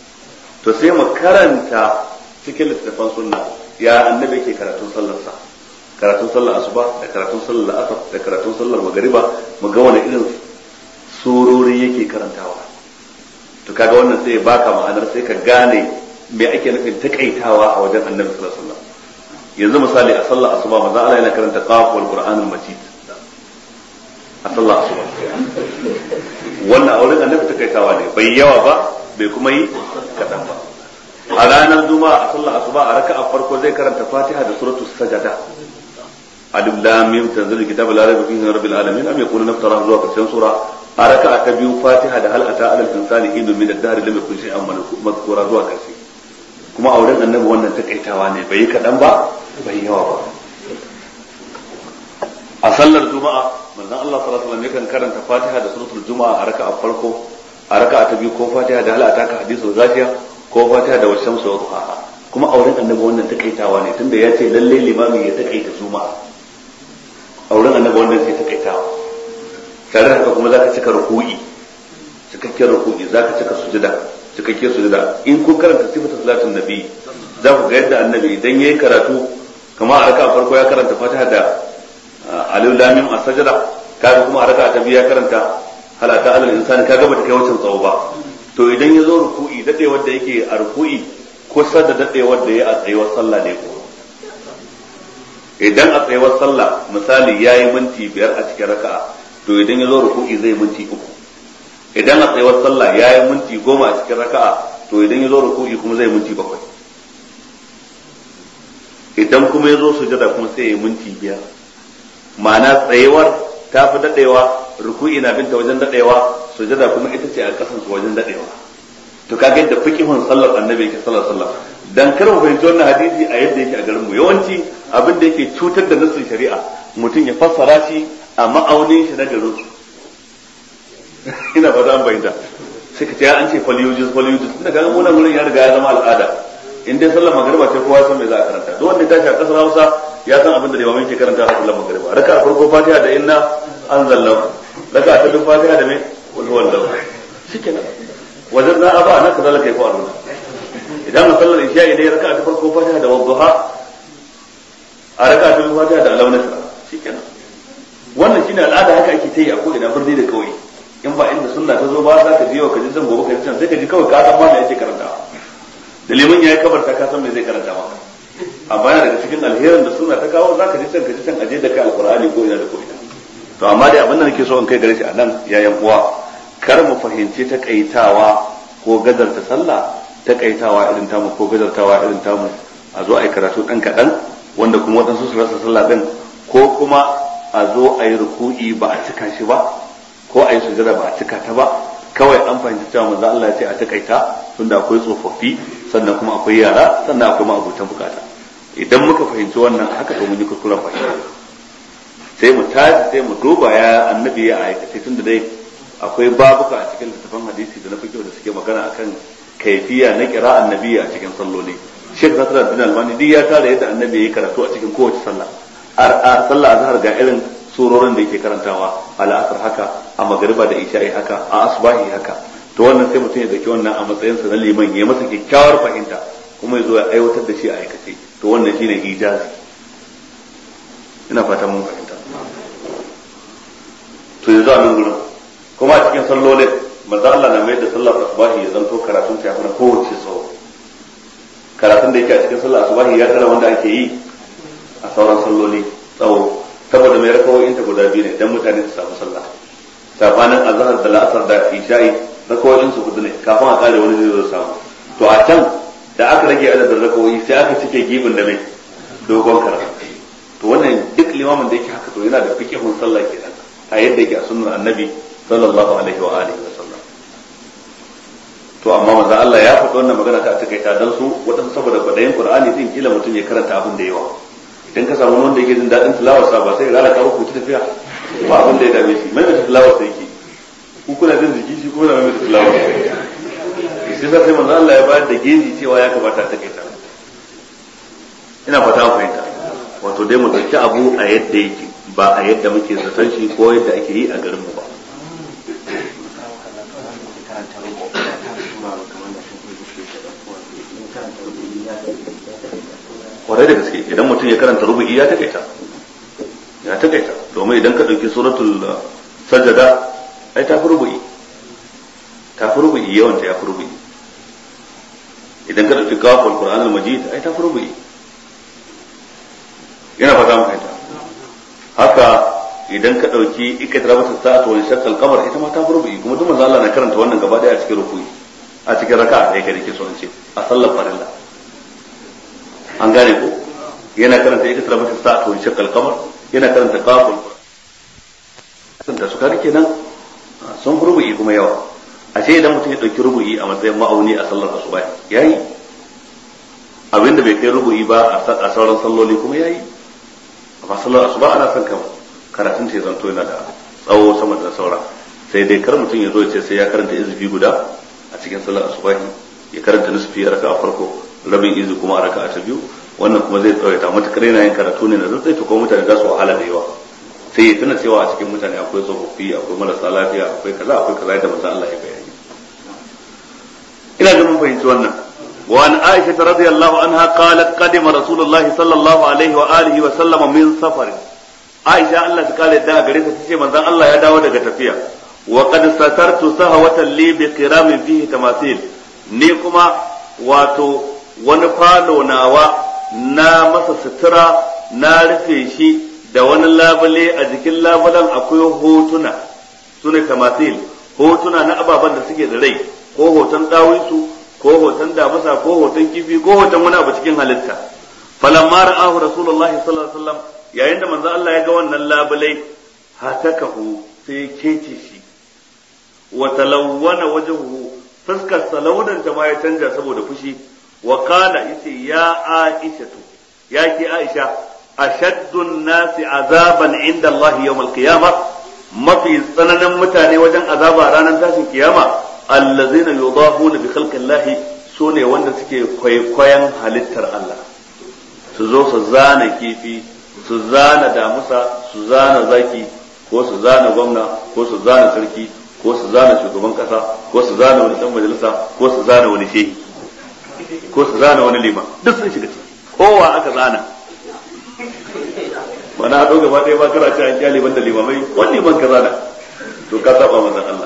to sai mu karanta cikin littafin sunna ya annabi yake karatun sallarsa, karatun sallar asuba da karatun sallar asar da karatun sallar magariba, mu ga wani irin surori yake karantawa. to kaga wannan sai ya baka ma'anar, sai ka gane me ake nufin takaitawa a wajen annabi sallallahu alaihi wasallam. yanzu misali a sallar asuba manzo Allah yana karanta qaf wal qur'anul majid a sallar asuba, wannan auren annabi takaitawa ne, bai yawa ba bai kuma yi kaɗan ba. A ranar juma'a a sallar asuba a raka'a farko zai karanta fatiha da suratul sajada, alif lam mim tanzilul kitabi la raiba fihi min rabbil alamin am yaquluna iftara zuwa karshen sura. A raka'a ta biyu fatiha da hal ata alal insani hinun min ad-dahr lam yakun shay'an madhkura zuwa karshe. Kuma auren annabi wannan takaitawa ne, bai yi kaɗan ba bai yawa ba. A sallar juma'a manzon Allah sallallahu alaihi wasallam yakan karanta fatiha da suratul juma'a a raka'a farko, a raka'a ta biyu ko fatiha da hal ataka hadithul ghashiya ko fatiha da washamsu wa duhaha. Kuma auren annabi wannan takaitawa ne, tunda ya ce lalle limami ya takaita juma'a. Auren annabi wannan sai takaitawa. Tare da haka kuma zaka cika ruku'i, cikakken ruku'i, zaka cika sujada, cikakken sujada. In kun karanta sifatu salatin nabi za ku ga yadda annabi idan yayi karatu kamar a raka'a farko ya karanta fatiha da alif lam mim as-sajda, kaga kuma a raka'a ta biyu ya karanta hal ata alal insani, kaga bata kai wancan tsawo ba. To idan ya zo ruku'i dade wanda yake a ruku'i kusa da dade wanda ya a tsayuwar sallah ne ko idan a tsayuwar sallah misali yayi minti 5 a cikin raka'a, to idan ya zo ruku'i zai minti 3. Idan a tsayuwar sallah yayi minti 10 a cikin raka'a, to idan ya zo ruku'i kuma zai minti 7. Idan kuma ya zo sujada kuma sai ya minti 5. Ma'ana tsayuwar ta fi dadewa, ruku'i na binta wajen dadewa, sujada kuma ita ce a kasan su wajen dadewa. To kaga yadda fiqhun sallar annabi yake sallallahu alaihi wasallam. Dan kar mu fahimci wannan hadisi a yadda yake a garin mu, yawanci abin da yake cutar da nassin shari'a mutum ya fassara shi a ma'aunin shi na garin su. Ina ba za mu bayyana sai ka ce an ce falyujus tunda kaga mu nan gurin ya riga ya zama al'ada. In dai sallar magriba ce kowa san me za a karanta, duk wanda ya tashi a kasar Hausa ya san abin da limamin ke karanta a sallar magriba. Raka'a farko Fatiha da inna anzalna, raka'a ta biyu Fatiha da me wal huwallahu. Shikenan wajen za a ba nan kaza kai ko aruna. Idan sallar isha idan raka'a ta farko Fatiha da wadduha, a raka'a ta biyu Fatiha da alam nasra, shikenan. Wannan shine al'ada, haka ake ta yi a ko ina birni da kauye. In ba inda sunna ta zo ba za ka je ka ji can gobe ka ji can, sai ka ji kawai ka san ma me yake karantawa. Da liman yayi kabarta ka san me zai karanta maka. Amma yana daga cikin alherin da sunna ta kawo, za ka ji can aje da kai alqur'ani ko ina da ko ina. To amma dai abin da nake so in kai gare shi a nan yayan uwa, kar mu fahimci takaitawa ko gazarta sallah, takaitawa irin tamu ko gazartawa irin tamu a zo a yi karatu dan kaɗan wanda kuma waɗansu su rasa sallah din, ko kuma a zo a yi ruku'i ba a cika shi ba, ko a yi sujada ba a cika ta ba. Kawai an fahimci cewa manzo Allah ya ce a takaita tunda akwai tsofaffi, sannan kuma akwai yara, sannan akwai ma'abutan bukata. Idan muka fahimci wannan haka to mun yi kuskuren fahimta. Sai mu tashi sai mu duba ya annabi ya aikace, tunda dai akwai babuka a cikin littafin hadisi da na fiqh da suke magana akan kaifiya na qira'an annabi a cikin salloli. Sheikh Nasruddin Albani duk ya tara yadda annabi yayi karatu a cikin kowace sallah. A sallah azhar ga irin surorin da yake karantawa, al-asr haka, a magriba da isha'i haka, a asbahi haka. To wannan sai mutum ya dauki wannan a matsayin sa na liman, ya masa kyakkyawar fahimta kuma ya zo ya aiwatar da shi a aikace. To wannan shine ijazi. Ina fata mun fahimta. To yanzu a nan gurin kuma a cikin sallolin manzo Allah na mai da sallar asbahi ya zanto karatun ta yafi na kowace tsawo. Karatun da yake a cikin sallar asbahi ya tsara wanda ake yi a sauran salloli tsawo, saboda mai rakawoyin ta guda biyu ne dan mutane su samu sallah. Sabanin azhar da la'asar da isha'i rakawoyin su hudu ne, kafin a kare wani zai zo samu. To a can da aka rage adadin rakawoyi sai aka cike gibin da mai dogon karatu. To wannan duk limamin da yake haka to yana da fiqhun sallah kenan a yadda yake a sunnar annabi sallallahu alaihi wa alihi wa sallam. To amma manzo Allah ya faɗi wannan magana ta takaita dan su wadansu saboda kwadayin Qur'ani din kila mutum ya karanta abin da yawa. Idan ka samu wanda yake jin dadin tilawar sa ba sai ya lalata ku ta tafiya ba abin da ya dame shi, mai da tilawar sa yake ku kuna jin jiki shi kuma mai da tilawar sa sai sai manzo Allah ya bayar da geji cewa ya kamata ta takaita. Ina fata an fahimta. Wato dai mu dauki abu a yadda yake, ba a yadda muke zaton shi ko yadda ake yi a garin mu ba. Kwarai da gaske idan mutum ya karanta rubu'i ya takaita domin idan ka ɗauki suratul sajada ai ta fi rubu'i yawan ta ya fi rubu'i. Idan ka ɗauki kafin Qur'an al-Majid ai ta fi rubu'i. Yana fata mu fahimta. Haka idan ka ɗauki ikra mata sa'atu wa shaqqal qamar ita ma ta fi rubu'i, kuma duk manzo Allah na karanta wannan gaba daya a cikin rubu'i. a cikin raka'a ɗaya kai ke so in ce a sallar farilla an gane ko yana karanta ita tarabata sa'atu wa shaqqal qamar yana karanta qaful da su kaga kenan sun rubu'i kuma yawa ashe idan mutum ya dauki rubu'i a matsayin ma'auni a sallar asuba yayi abinda bai kai rubu'i ba a sauran salloli kuma yayi amma sallar asuba ana son karatun ta zanto yana da tsawo sama da saura sai dai kar mutum ya zo ya ce sai ya karanta izufi guda a cikin sallar asuba ya karanta nisfi a raka'a farko rabin izu kuma a raka'a ta biyu wannan kuma zai tsawaita matakar yana yin karatu ne na zai to kuma mutane za su wahala da yawa sai ya tuna cewa a cikin mutane akwai tsofaffi akwai marasa lafiya akwai kaza da manzo Allah ya bayani ina ga mun fahimci wannan wa an Aisha radhiyallahu anha qalat qadima Rasulullah sallallahu alaihi wa alihi wa sallama min safar Aisha Allah ta kale da gare ta tace manzon Allah ya dawo daga tafiya wa qad satartu sahwatan li bi qiramin fihi tamathil ni kuma wato wani falo nawa na masa sutura na rufe shi da wani labule a jikin labulen akwai hotuna sune tamathil hotuna na ababen da suke da rai ko hoton dawisu ko hoton damasa ko hoton kifi ko hoton wani abu cikin halitta falamma ra'ahu rasulullahi sallallahu alaihi wasallam yayin da manzo Allah ya ga wannan labulai hatakahu sai kece shi wa talawwana wajhuhu fuskar salawudan ta ma ya canja saboda fushi wa qala yace ya aishatu ya ki aisha ashaddun nasi azaban inda Allah yawm al-qiyamah mafi tsananin mutane wajen azaba ranar tashin kiyama allazina yudahuna bi khalqi Allah sune wanda suke kwaikwayon halittar Allah su zo su zana kifi su zana damusa su zana zaki ko su zana gwamna ko su zana sarki ko su zana shugaban kasa ko su zana wani dan majalisa ko su zana wani shehi ko su zana wani liman duk sun shiga ciki kowa aka zana wani haɗo gaba ɗaya ba kara ce an kyale banda limamai wani liman ka zana to ka saba manzon Allah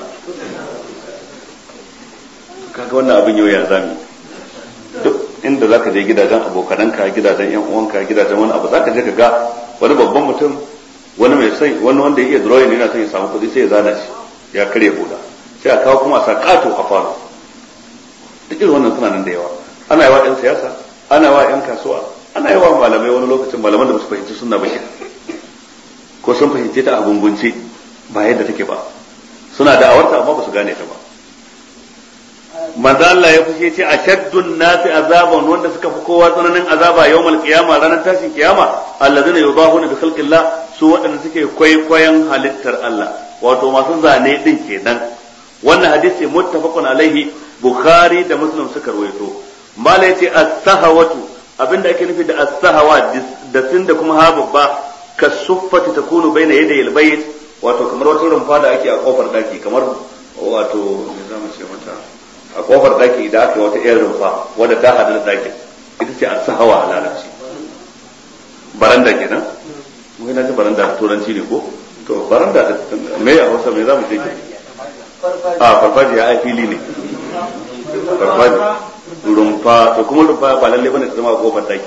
kaga wannan abin yau ya zami duk inda zaka je gidajen abokananka gidajen yan uwanka gidajen wani abu zaka je ka ga wani babban mutum wani mai sai wani wanda ya iya drawing yana son ya samu kuɗi sai ya zana shi ya karya buda sai a kawo kuma a sa kato a falo duk irin wannan suna nan da yawa ana yawa yan siyasa ana yawa yan kasuwa ana yawa malamai wani lokacin malaman da ba su fahimci sunna ba ko sun fahimce ta a gungunce ba yadda take ba suna da awarta amma ba su gane ta ba manzo Allah ya fushe ce ashaddun nasi azaban wanda suka fi kowa tsananin azaba yawmal qiyama ranar tashin kiyama allazina yudahuna bi khalqillah su wadanda suke kwaikwayon halittar Allah wato masu zane din kenan wannan hadisi muttafaqun alaihi bukhari da muslim suka rawaito mala yace as-sahawatu abinda ake nufi da as-sahawa da sin da kuma ha babba kasuffati takunu baina yaday al-bayt wato kamar wata rumfa da ake a kofar daki kamar wato me zamu ce mata a kofar daki da aka wata irin rumfa wadda ta hadu da dakin ita ce as-sahawa a larabci baranda kenan mu ina ji baranda turanci ne ko to baranda me ya Hausa me zamu ce a farfajiya ai fili ne farfajiya rumfa to kuma rumfa ba lalle bane ta zama a kofar daki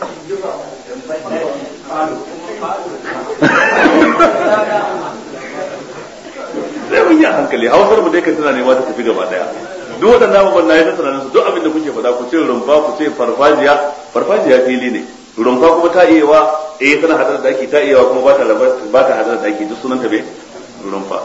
sai mun yi hankali Hausar mu dai kan tana nema ta tafi gaba daya duk waɗannan abubuwan na yi ta tunanin su duk abin da kuke faɗa ku ce rumfa ku ce farfajiya fili ne rumfa kuma ta iya wa tana hadar da daki ta iya wa kuma ba ta hadar da daki duk sunan ta bai rumfa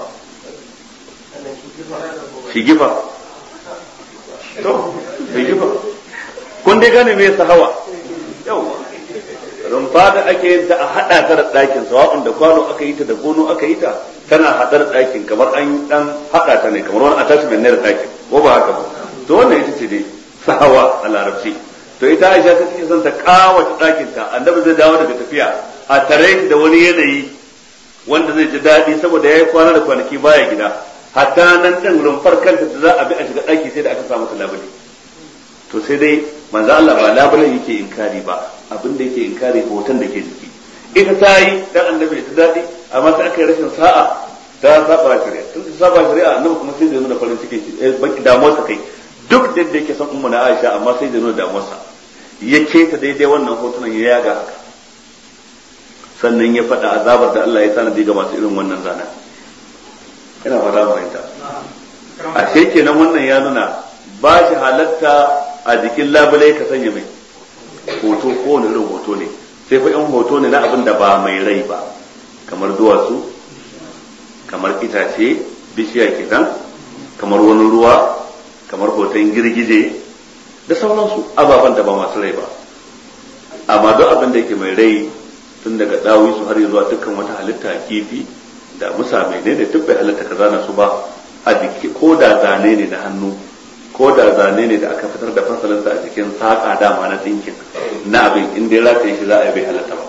shigifa to shigifa kun dai gane me sahawa yawa rumfa da ake yin ta a hada ta da dakin sawa'un da kwano aka yi ta da gono aka yi ta tana hadar dakin kamar an dan hada ta ne kamar wani attachment ne da dakin ko ba haka ba to wannan ita ce dai sahawa a larabci to ita Aisha ta ce son ta kawata dakin ta annabi zai dawo daga tafiya a tare da wani yanayi wanda zai ji dadi saboda yayi kwana da kwanaki baya gida hatta nan din rumfar kanta da za a bi a shiga daki sai da aka samu ta labule to sai dai manzo Allah ba labulen yake inkari ba abin da yake inkari hoton da ke jiki ita ta yi dan annabi ta dadi amma sai aka yi rashin sa'a ta saba shari'a tun ta saba shari'a annabi kuma sai da nuna farin cikin shi baki damuwar ta kai duk da yake son ummu na Aisha amma sai da nuna damuwar sa yake ta daidai wannan hotunan ya yaga haka sannan ya faɗa azabar da Allah ya sanadi ga masu irin wannan zana ina fara fahimta a kenan wannan ya nuna ba shi halatta a jikin labule ka sanya mai hoto ko wani irin hoto ne, sai fa in hoto ne na abin da ba mai rai ba, kamar duwatsu, kamar itace, bishiya kenan, kamar wani ruwa, kamar hoton girgije da sauransu ababen da ba masu rai ba. Amma duk abin da yake mai rai, tun daga dawisu har zuwa dukkan wata halitta, kifi da musa mai ne da duk bai halitta ka zana su ba a jiki, ko da zane ne na hannu, ko da zane ne da aka fitar da fasalinsa a jikin saƙa dama na ɗinkin na abin, inda ya rataye shi za a yi bai halatta ba.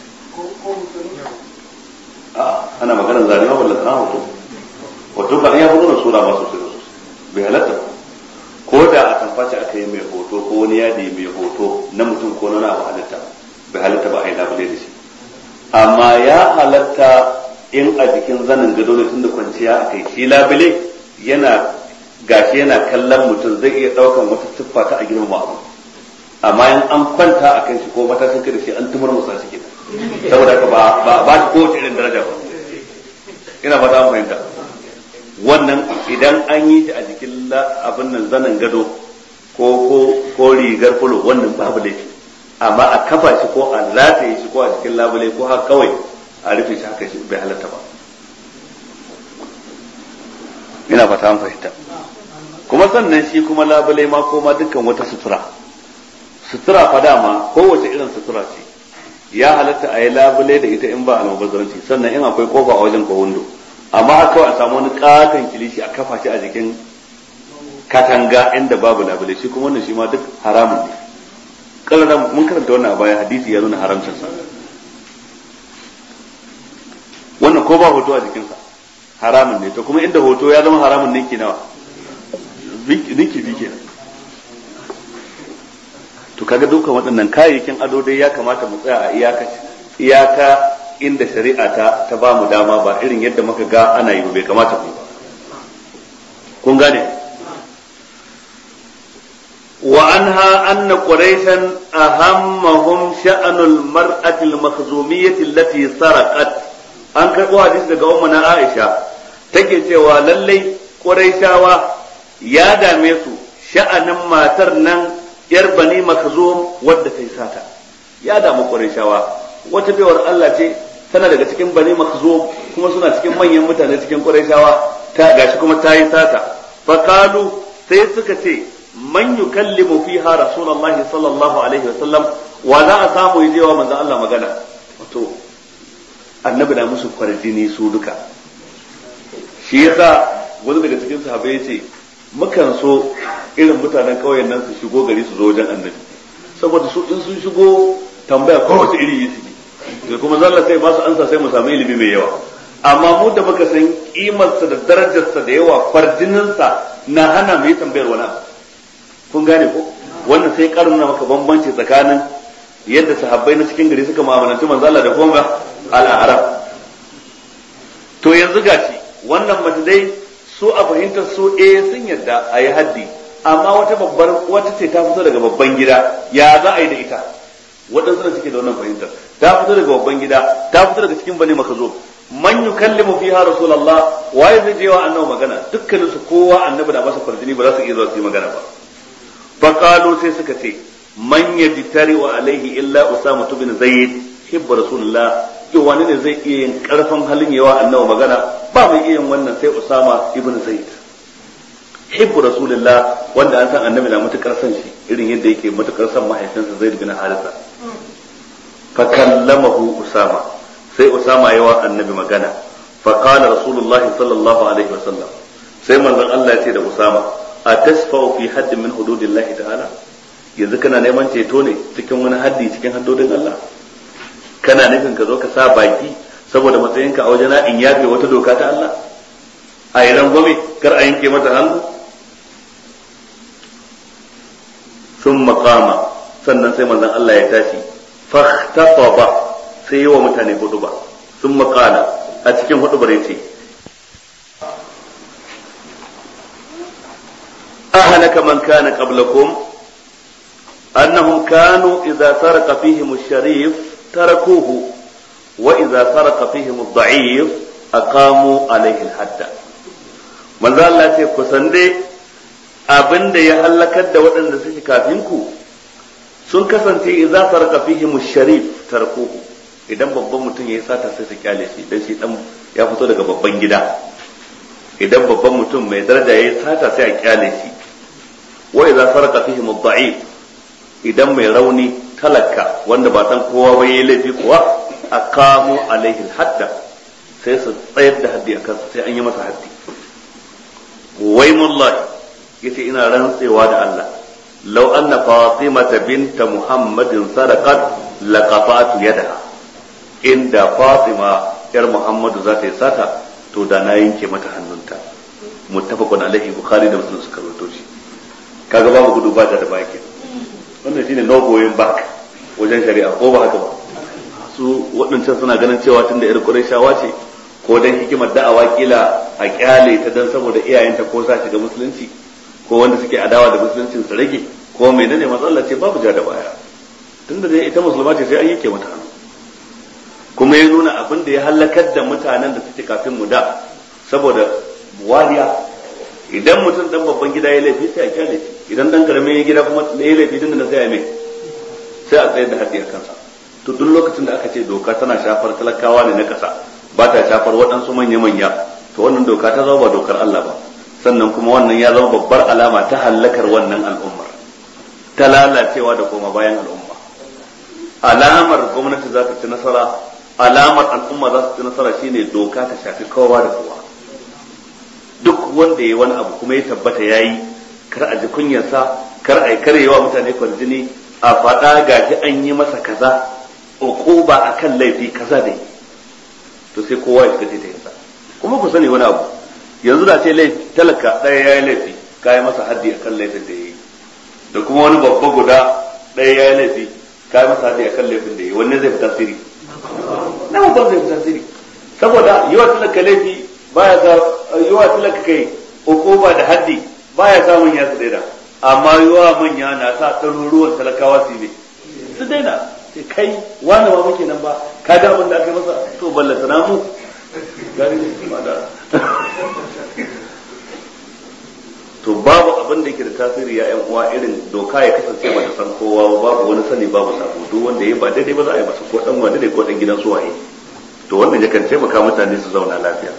Ana maganar zane ma ballata na hoto, hoto kan ya fito da sura ma sosai da sosai bai halatta ba. Ko da a tamfaci aka yi mai hoto ko wani yadi mai hoto na mutum ko na abu halitta, bai halatta ba a yi labule da shi. Amma ya halatta in a jikin zanin gado ne tun da kwanciya a kai, shi labule yana gashi yana kallon mutum, zai iya daukan wata siffa ta a girmama abu, amma in an kwanta a kan shi ko matashin kai da shi an tumar musa shi kenan, saboda ka ba shi kowace irin daraja ba. Ina fata an fahimta. Wannan idan an yi ta a jikin abin nan zanen gado ko rigar fulo, wannan babu laifi, amma a kafa shi ko a rataye shi ko a jikin labule ko haka kawai a rufe shi haka shi bai halatta ba. Ina fata an fahimta. Kuma sannan shi kuma labule ma ko ma dukkan wata sutura fa dama kowace irin sutura ce ya halatta a yi labule da ita in ba almubazzaranci, sannan in akwai kofa a wajen ko windo. Amma haka a samu wani katon kilishi a kafa shi a jikin katanga inda babu labule, shi kuma wannan shi ma duk haramun ne. Kallon mun karanta wannan a baya, hadisi ya nuna haramcin sa. Wannan ko ba hoto a jikinsa haramun ne, to kuma inda hoto ya zama haramun ninki nawa, ninki bi kenan. To kaga dukkan waɗannan kayayyakin ado dai ya kamata mu tsaya a iyaka inda shari'a ta ba mu dama, ba irin yadda muka ga ana yi bai kamata ku ba. Kun gane? Wa anha anna quraishan ahammahum sha'anul mar'ati al-makhzumiyyah allati sarqat. An karbo hadisi daga umma na Aisha take cewa lallai quraishawa ya dame su sha'anin matar nan yar bani makhzum wadda ta yi sata. Ya damu quraishawa, wata baiwar Allah ce tana daga cikin bani makhzum kuma suna cikin manyan mutane cikin quraishawa, ta gashi kuma ta yi sata. Faqalu, sai suka ce man yukallimu fiha rasulullahi sallallahu alaihi wasallam, wa za a samu yaje wa manzon Allah magana. Wato annabi da musu kwarjini su duka. Shi yasa wani daga cikin sahabbai yace mukan so irin mutanen kauyen nan su shigo gari su zo wajen annabi, saboda su in sun shigo tambaya kowace iri yi suke, to kuma zalla sai ba su ansa sai mu samu ilimi mai yawa. Amma mu da muka san kimarsa da darajarsa da yawa, kwarjininsa na hana mu yi tambayar wani abu. Kun gane ko? Wannan sai karuna maka bambanci tsakanin yadda sahabbai na cikin gari suka mu'amalanci manzo Allah da kuma al-arab. To yanzu gashi wannan mace dai su a fahimtar su sun yadda a yi haddi, amma wata ce ta fito daga babban gida, ya za a yi da ita? Waɗansu da suke da wannan fahimtar, ta fito daga babban gida, ta fito daga cikin bani makazo, man yukallimu fiha rasulullah, waye zai je wa annabi magana? Dukkanin su kowa annabi da masa farjini ba za su iya zuwa su yi magana ba. Faqalu, sai suka ce man yajtari wa alaihi illa usama ibn zaid hibbu rasulullah, to wani ne zai iya yin karfin halin yawa annabi magana? Ba mai iya yin wannan sai usama ibn zaid hibbu rasulullah, wanda an san annabi na matukar san shi irin yadda yake matukar san mahaifinsa zaid bin haritha. Fa kallamahu usama, sai usama yawa annabi magana. Fa qala rasulullahi sallallahu alaihi wasallam, sai manzon Allah ya ce da usama, atasfa'u fi hadd min hududillahi ta'ala, yanzu kana neman ceto ne cikin wani haddi cikin haddodin Allah? Kana nufin ka zo ka sa baki saboda matsayinka a wajena in yafe wata doka ta Allah, a yi rangwame kar a yanke mata hannu? Sun makama, sannan sai manzon Allah ya tashi, fahtataba, sai yi wa mutane huduba. Sun makala, a cikin hudubar ya ce, أهلك من كان قبلكم أنهم كانوا إذا سرق فيهم الشريف تركوه وإذا سرق فيهم الضعيف أقاموا عليه الحد. من ذا الله كسندي abinda ya halakar da waɗanda suke kafin ku sun kasance idza sarqa fihim sharif tarkuhu idan babban mutum yayi sata sai su kyale shi dan shi dan ya fito daga babban gida idan babban mutum mai daraja yayi sata sai a kyale shi wa idza sarqa fihim ad-da'if idan mai rauni talaka wanda ba san kowa ba yayi laifi kuwa aqamu alaihi al-hadda sai su tsayar da haddi akan sai an yi masa haddi waymullahi yace ina rantsewa da Allah law anna fatimata binta muhammadin sadaqat laqata'tu yadaha inda fatima yar muhammadu za ta yi sata to da na yanke mata hannunta muttafaqun alaihi bukhari da muslim suka rawaito shi kaga babu gudu ba da baki wannan shine no going back wajen shari'a ko ba haka ba su waɗancan suna ganin cewa tunda yar qurayshawa ce ko dan hikimar da'awa kila a kyale ta dan saboda iyayenta ko sa shiga musulunci ko wanda suke adawa da musuluncin su rage ko menene matsalar ce babu ja da baya tunda dai ita musulma ce sai an yake mata hannu kuma ya nuna abin da ya halakar da mutanen da suke kafin mu da saboda wariya idan mutum dan babban gida ya laifi sai a kyale shi idan dan karamin gida kuma ya laifi din da sai a mai sai a tsayar da haddi a kansa to duk lokacin da aka ce doka tana shafar talakawa ne na kasa ba ta shafar waɗansu manya-manya to wannan doka ta zama ba dokar Allah ba sannan kuma wannan ya zama babbar alama ta hallakar wannan al'ummar ta lalacewa da koma bayan al'umma alamar gwamnati za ta ci nasara alamar al'umma za su ci nasara shine doka ta shafi kowa da kowa duk wanda ya wani abu kuma ya tabbata yayi kar a ji kunyarsa kar a yi karewa mutane kwarjini a faɗa gaji an yi masa kaza uquba akan laifi kaza da yi to sai kowa ya fita ta yasa kuma ku sani wani abu yanzu da ce laifi talaka ɗaya ya yi laifi ka yi masa haddi akan laifin da ya yi da kuma wani babba guda ɗaya ya yi laifi ka yi masa haddi akan laifin da ya yi wanne zai fi tasiri na babban zai fi tasiri saboda yawa talaka laifi baya ga yawa talaka kai hukuma da haddi baya samun ya su daina amma yawa manya na sa ɗaruruwan talakawa su ne su daina sai kai wani ma muke nan ba ka ga abin da aka yi masa to ballata na mu gari ne ba da to babu abin da yake da tasiri ya yan uwa irin doka ya kasance ba ta san kowa babu wani sani babu sabo duk wanda ya ba daidai ba za a yi masa ko dan wanda ne ko dan gidan su waye to wannan yakan taimaka mutane su zauna lafiya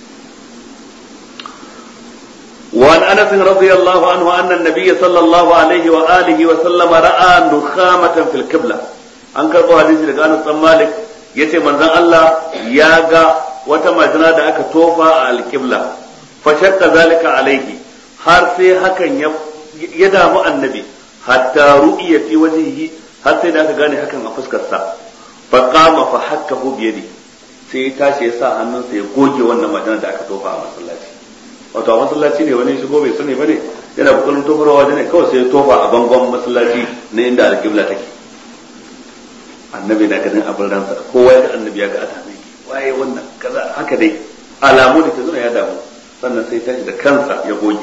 وعن انس رضي الله عنه ان النبي صلى الله عليه واله وسلم راى نخامه في القبلة an karbo hadisi daga Anas bin Malik yace manzon Allah ya ga wata majina da aka tofa a alqibla fa shakka zalika alaihi har sai hakan ya damu annabi hatta ru'iya fi wajhihi har sai da aka gane hakan a fuskar sa fa qama fa hakkahu bi yadi sai ya tashi ya sa hannunsa ya goge wannan majina da aka tofa a masallaci wato a masallaci ne wani shigo bai sani bane yana bukalin tofarwa ne kawai sai ya tofa a bangon masallaci na inda alqibla take annabi na ganin abin ransa kowa ya ga annabi ya ga atame waye wannan kaza haka dai alamu da ke zuna ya damu sannan sai tashi da kansa ya goge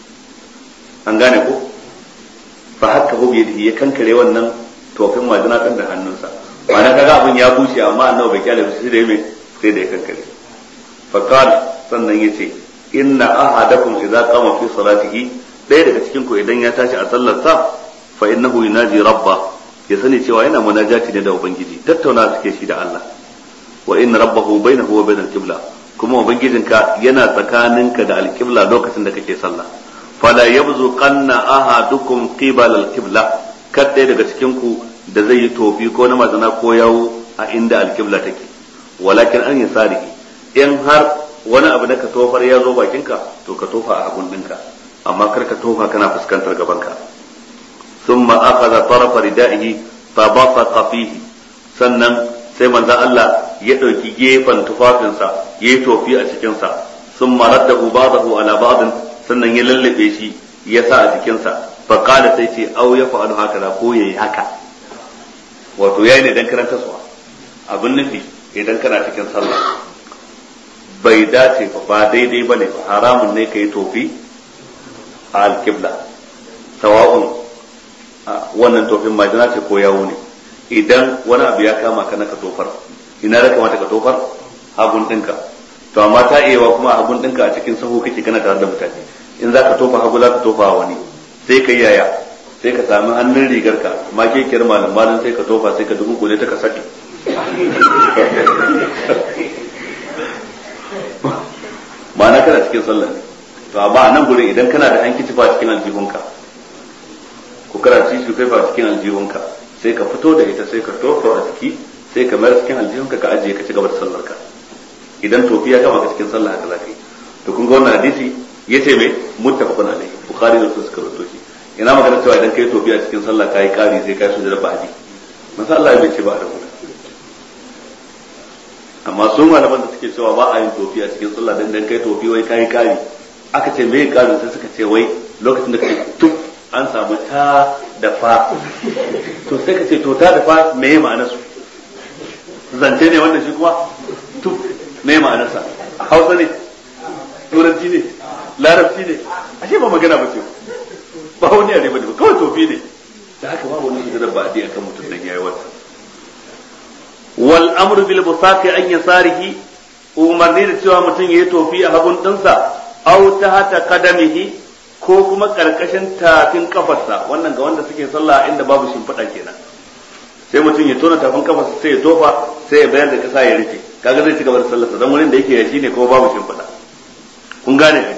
an gane ko fa haka hobi da ya kankare wannan tofin majina kan da hannunsa ma'ana kaga abin ya bushe amma annabi bai kyale sai da mai sai da ya kankare fa qala sannan yace inna ahadakum idza qama fi salatihi daya daga cikin ku idan ya tashi a sallar sa fa innahu yunaji rabba ya sani cewa yana munajati ne da ubangiji tattauna suke shi da Allah wa inna rabbahu bainahu wa bainal qibla kuma ubangijinka yana tsakaninka da alqibla lokacin da kake sallah fala yabzu qanna ahadukum qibala alqibla kadai daga cikin ku da zai yi tofi ko na mazana ko yawo a inda alqibla take walakin an yasari in har wani abu da ka tofar ya zo bakinka to ka tofa a hagun dinka amma kar ka tofa kana fuskantar gabanka ثم أخذ طرف ردائه فبصق فيه sannan sai manzon Allah ya ɗauki gefen tufafinsa ya yi tofi a cikinsa sun marar da ba'dahu ala ba'din sannan ya lallabe shi ya sa a jikinsa fa qala sai ce au ya fa'alu haka ko yayi haka wato yayi ne dan karanta suwa abin nufi idan kana cikin sallah bai dace ba daidai bane haramun ne kai tofi a alqibla sawa'un wannan tofin majina ce ko yawo ne idan wani abu ya kama ka na ka tofar ina da kamata ka tofar hagun dinka to amma ta iya kuma hagun dinka a cikin sahu kake kana tare da mutane in za ka tofa hagu za ka tofa wani sai ka yaya sai ka sami hannun rigarka ma kekiyar malam sai ka tofa sai ka dubu kule ta ka saki ma'ana kana cikin sallah ne to amma a nan gurin idan kana da hanki tufa cikin aljihunka ko kana ci su kai cikin aljihunka sai ka fito da ita sai ka tofa a ciki sai ka mayar cikin aljihunka ka ajiye ka ci gaba da sallarka idan tofi ya gama ka cikin sallah haka zaka yi to kun ga wannan hadisi yace me muttafaqun alaihi bukhari da suka rawaito shi ina magana cewa idan kai tofi a cikin sallah kai kari sai kai sujud ba'di manzo Allah bai ce ba da wannan amma su malaman da suke cewa ba a yin tofi a cikin sallah dan kai tofi wai kai kari aka ce me karin sai suka ce wai lokacin da kake tuf an samu ta da fa to sai ka ce to ta da fa me ma'anar su zance ne wannan shi kuma tuf me ma'anar sa Hausa ne turanci ne larabci ne ashe ba magana ba ce ba wani ne ba kawai tofi ne da haka ba wani sujudar ba a kan mutum dan yayi wannan wal amru bil busaqi an yasarihi umarni da cewa mutum yayi tofi a hagun dinsa aw tahta qadamihi ko kuma karkashin tafin kafarsa wannan ga wanda suke sallah inda babu shimfiɗa kenan sai mutum ya tona tafin kafarsa sai ya tofa sai ya bayar da kasa ya rufe kaga zai ci gaba da sallarsa dan wurin da yake yashi ne kuma babu shimfiɗa kun gane ne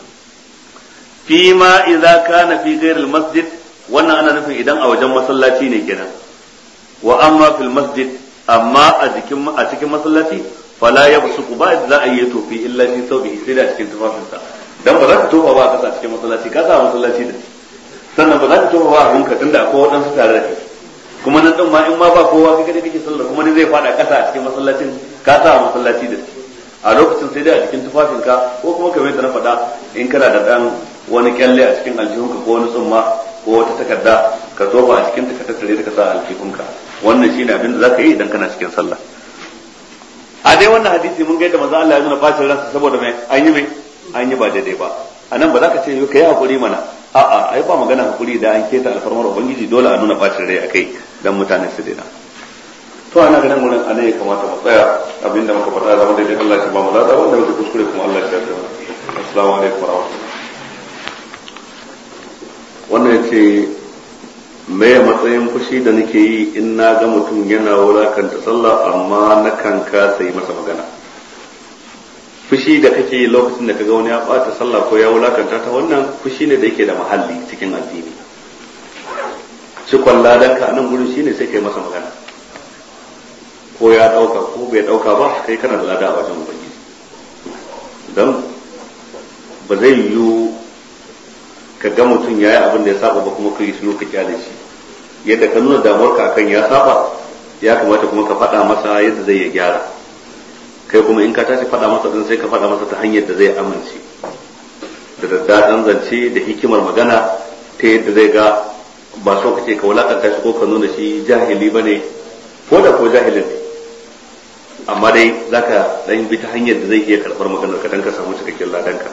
fi ma idza kana fi ghairil masjid wannan ana nufin idan a wajen masallaci ne kenan wa amma fil masjid amma a cikin masallaci fala yabsuku ba za a yi tofi illa fi saubihi sai da cikin tufafinsa dan ba za ka tofa ba a kasa cikin masallaci ka sa masallaci da sannan ba za ka tofa ba a hunka tunda akwai wadansu tare da kai kuma nan din ma in ma ba kowa kai kake sallar kuma ne zai fada kasa a cikin masallacin ka sa masallaci da a lokacin sai dai a cikin tufafinka ko kuma kamar yadda na faɗa in kana da dan wani kyalle a cikin aljihunka ko wani tsumma ko wata takarda ka tofa a cikin ta ka tattare ta ka sa aljihunka wannan shine abin da zaka yi idan kana cikin sallah a dai wannan hadisi mun ga yadda manzo Allah ya nuna bacin ransa saboda mai an yi ba daidai ba anan ba za ka ce ka yi hakuri mana a'a ai ba magana hakuri da an keta alfarmar ubangiji dole a nuna bacin rai akai dan mutane su daina to ana ganin wurin anan ya kamata mu tsaya abinda muka faɗa da wanda dai Allah ya ba mu lada wanda muke kuskure kuma Allah ya shafe mu assalamu alaikum wa rahmatullahi wannan yace me matsayin fushi da nake yi in na ga mutum yana wulakanta sallah amma na kan kasa yi masa magana fushi da kake yi lokacin da kaga wani ya bata sallah ko ya wulakanta ta wannan fushi ne da yake da mahalli cikin addini cikon ladanka a nan gurin shine sai kai masa magana ko ya dauka ko bai dauka ba kai kana da lada a wajen ubangiji dan ba zai yiwu ka ga mutum yayi abin da ya saba ba kuma kai shiru ka kyale shi yadda ka nuna damuwarka akan ya saba ya kamata kuma ka faɗa masa yadda zai ya gyara kai kuma in ka tashi faɗa masa din sai ka faɗa masa ta hanyar da zai amince da daddaɗan zance da hikimar magana ta yadda zai ga ba so kace ka wulakanta shi ko ka nuna shi jahili bane ko da ko jahilin ne amma dai zaka dan bi ta hanyar da zai iya karɓar maganar ka dan ka samu cikakken ladanka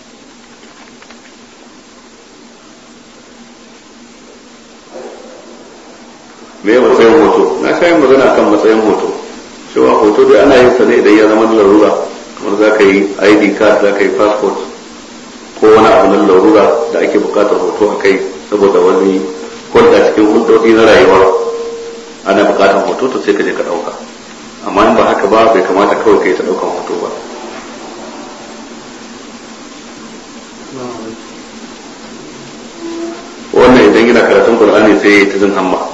me matsayin hoto na sha yin magana akan matsayin hoto cewa hoto dai ana yin sa ne idan ya zama larura kamar za ka yi ID card za ka yi passport ko wani abu na larura da ake bukatar hoto a kai saboda wani hulɗa cikin hulɗoɗi na rayuwa ana bukatar hoto to sai ka je ka ɗauka amma in ba haka ba bai kamata kawai ka yi ta ɗaukan hoto ba wannan idan yana karatun Qur'ani sai ya yi ta jin hamma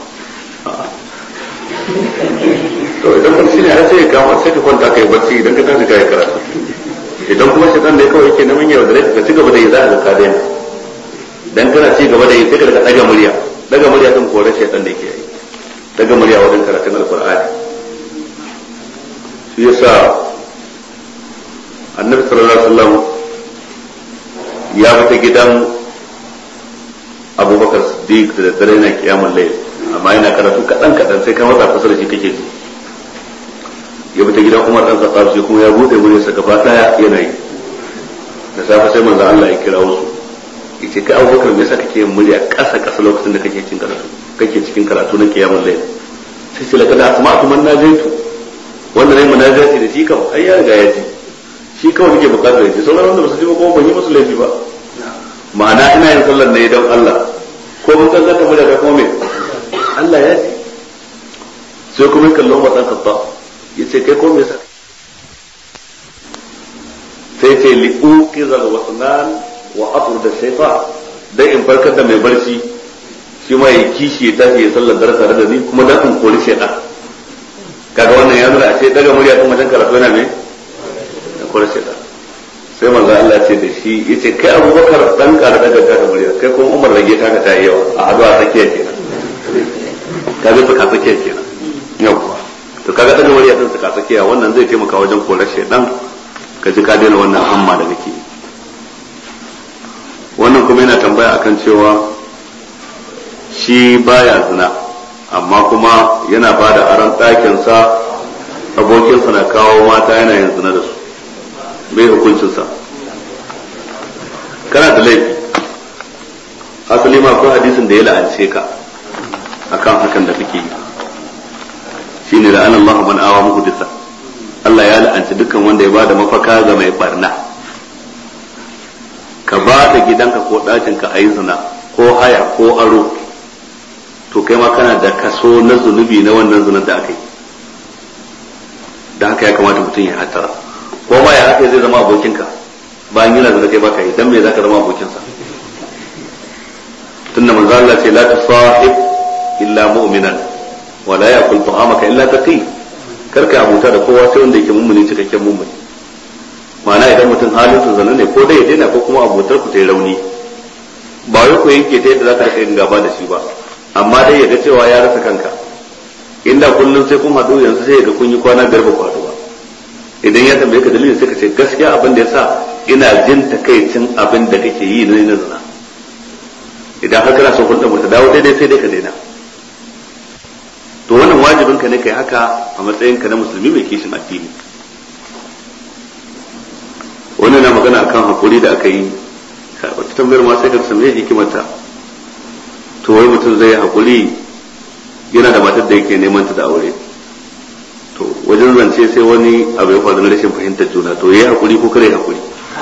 to idan barci ne har sai ya kama sai ka kwanta kai barci idan ka tashi kai karatu idan kuma shaitan da kawai yake neman yau da rai ka ci gaba da yi za ka ka daina dan kana ci gaba da yi sai ka daga murya din kore shaitan da yake yi daga murya wajen karatun alqur'ani shi yasa annabi sallallahu alaihi wasallam ya fita gidan Abubakar Siddiq da dare na kiyamul layl amma yana karatu kadan sai ka mata kusa da shi kake ji ya fita gidan Umar dan Khattab shi kuma ya bude muryarsa gaba daya yana yi da safe sai manzo Allah ya kira wasu yace kai Abubakar me yasa kake yin murya kasa lokacin da kake cikin karatu na kiyamul layl sai ce laqad asma'tu man najaitu wanda ne munajati da shi kam ai ya riga ya ji shi kawai nake bukatar ya ji sauran wanda ba su ji ba kuma ban yi musu laifi ba ma'ana ina yin sallar ne don Allah ko mun kankanta mu da kuma me Allah ya ce sai kuma kallon wasan katta yace kai ko me yasa sai ce li uqizal wasnan wa atrud ash-shaytan dai in farkar da mai barci shi ma ya kishi ya tashi ya sallar dare tare da ni kuma dan in kori shaytan kaga wannan ya nuna a ce daga murya kuma wajen karatu yana me da kori shaytan sai manzo Allah ce da shi yace kai Abubakar dan kara daga da murya kai kuma Umar rage ta ka ta yawa a hadu a tsakiya kenan kaga tsaka tsakiya kenan yawa to kaga daga murya din tsaka tsakiya wannan zai taimaka wajen korar shaytan ka ji ka daina wannan hamma da kake wannan kuma yana tambaya akan cewa shi baya zina amma kuma yana ba da aron ɗakinsa abokinsa na kawo mata yana yin zina da su mai hukuncinsa kana da laifi asali ma ko hadisin da ya la'ance ka akan hakan da kake yi shine la'ana Allah man awa muhdisa Allah ya la'anci dukkan wanda ya bada mafaka ga mai barna ka ba da gidanka ko ɗakinka a yi zina ko haya ko aro to kai ma kana da kaso na zunubi na wannan zinar da aka yi da haka ya kamata mutum ya hatara ko ma ya haka zai zama abokinka bayan yana zina kai baka yi dan me zaka zama abokinsa tunda manzo Allah ce la tusahib illa mu'minan wa la ya'kul ta'amaka illa taqi karka abuta da kowa sai wanda yake mummuni cikakken mummuni ma'ana idan mutum halin sa zana ne ko dai ya daina ko kuma abotar ku ta yi rauni ba wai ko yanke ta yadda zaka rika gaba da shi ba amma dai ya ga cewa ya rasa kanka inda kullum sai kun haɗu yanzu sai ya ga kun yi kwana biyar ba ku haɗu ba idan ya tambaye ka dalilin sai ka ce gaskiya abin da ya sa ina jin takaicin abin da kake yi na zina idan har kana son hulɗar ta dawo daidai sai dai ka daina to wannan wajibin ka ne kai haka a matsayin ka na musulmi mai kishin addini wannan na magana akan hakuri da aka yi wata tambayar ma sai ka same hikimarta to wai mutum zai hakuri yana da matar da yake neman ta da aure to wajen zance sai wani abu ya faru na rashin fahimtar juna to yayi hakuri ko kare hakuri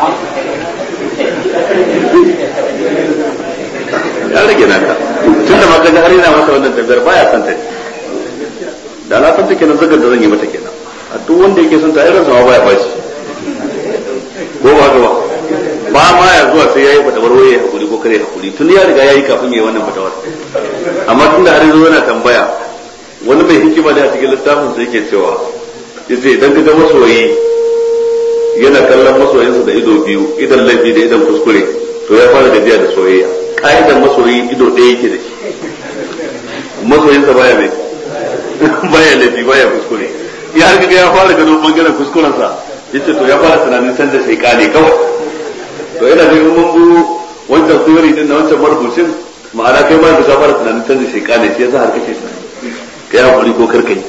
ya rage naka tun da maka har yana masa wannan tambayar baya son ta da na san ta kenan zagar da zan yi mata kenan a duk wanda yake son ta irin sama baya bashi ko ba gaba ba ma ya zuwa sai yayi fatawar waye hakuri ko kare hakuri tun ya riga yayi kafin yayi wannan fatawar amma tun da har yanzu yana tambaya wani mai hikima da a cikin littafin sai yake cewa yace idan ka ga masoyi yana kallon masoyinsa da ido biyu idan laifi da idan kuskure to ya fara gajiya da soyayya ka'idan masoyi ido ɗaya yake da shi masoyinsa baya mai baya laifi baya kuskure ya har ga ya fara gano bangaren kuskurensa yace to ya fara tunanin canza sheka ne kawai to yana da mun bu wancan theory din na wancan marubucin ma'ana kai ma ka fara tunanin canza sheka ne shi yasa har kake tunani kai hakuri ko karkai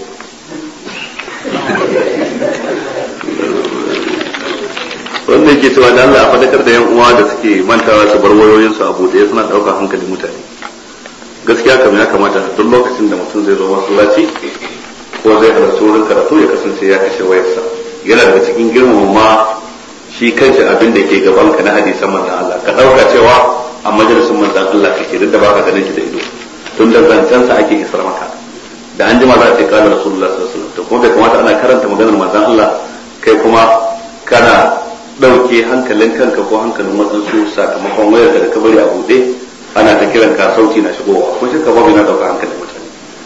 wanda yake cewa da Allah a fadakar da yan uwa da suke mantawa su bar wayoyin su a bude suna daukar hankalin mutane gaskiya kam ya kamata duk lokacin da mutum zai zo masallaci ko zai halarci wurin karatu ya kasance ya kashe wayarsa yana daga cikin girmama shi kanshi abin da ke gaban ka na hadisan manzon Allah ka dauka cewa a majalisin manzon Allah kake duk da baka ganin shi da ido tun da zancen sa ake isar maka da an jima za a ce kana rasulullah sallallahu alaihi wasallam to kuma bai kamata ana karanta maganar manzon Allah kai kuma kana dauke hankalin kanka ko hankalin wadansu sakamakon wayar da ka bari a bude ana ta kiran ka sauti na shigowa ko shi ka babu na dauka hankalin mutane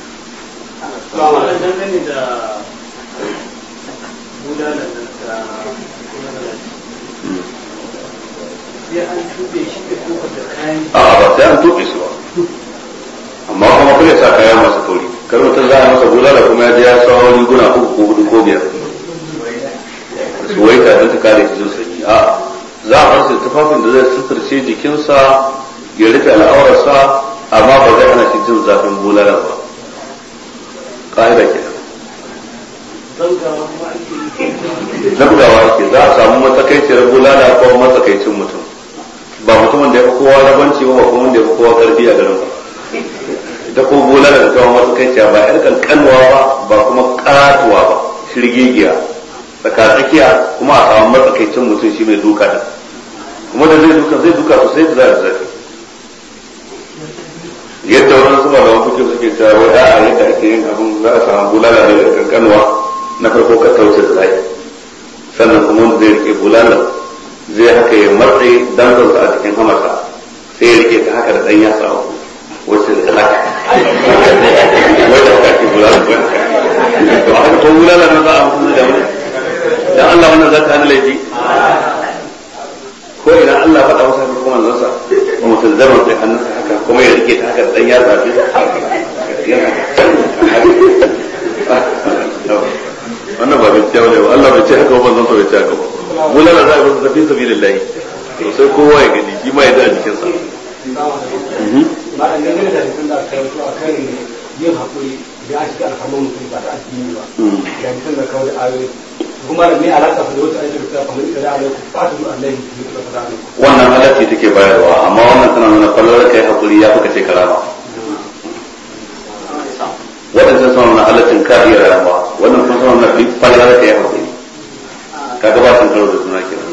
a ba sai an tuɓe su ba amma kuma kuma sa kaya masu kauri kar mutum za a masa bulala kuma ya je ya sawo riguna 3 ko 4 ko 5 su waita don ta kare jin sanyi a za a farsa tufafin da zai suturce jikinsa ya rufe al'aurarsa amma ba zai hana shi jin zafin bulala ba ƙa'ida ke zabgawa ake za a samu matsakaiciyar bulala ko matsakaicin mutum ba mutumin da ya fi kowa rabanci ba kuma wanda ya fi kowa karfi a garin ba ita ko bulala da kawo matsakaiciya ba yar kankanwa ba kuma karatuwa ba shirgigiya tsakatsakiya kuma a samu matsakaicin mutum shi mai duka da kuma da zai duka sosai da za zafi yadda wani su malaman kuke suke cewa wai a yadda ake yin abin za a samu bulala da kankanuwa na farko ka kauce da zai sannan kuma wanda zai rike bulalar zai haka ya matsayi danzansa a cikin hamasa sai ya rike ta haka da ɗan yasa wacce da haka wadda haka ake bulalar ba to haka ko bulalar na za a mutu da wani dan Allah wannan za ta hana laifi ko idan Allah faɗa masa haka kuma zansa ba mutum zaman sai hannunsa haka kuma ya rike ta haka da ɗan yasa wannan ba gaskiya bane ba Allah bai ce haka ba zan so bai ce haka ba bulala za a yi tafi sabilillahi to sai kowa ya gani shi ma ya da jikin sa ba ne da tun da kai to akan yin hakuri da a cikin alhamdu mutum ba ta addini ba ya tun da kawai ayoyi kuma da me alaka da wata ayyuka da kamar da alaikum fatu allahi wannan halacci take bayarwa amma wannan tana nuna fallar kai hakuri ya fuka ce karama waɗancan suna na halaccin ka iya rayuwa wannan kuma suna na fallar ka ya haƙuri ka ga ba sun karo da suna kira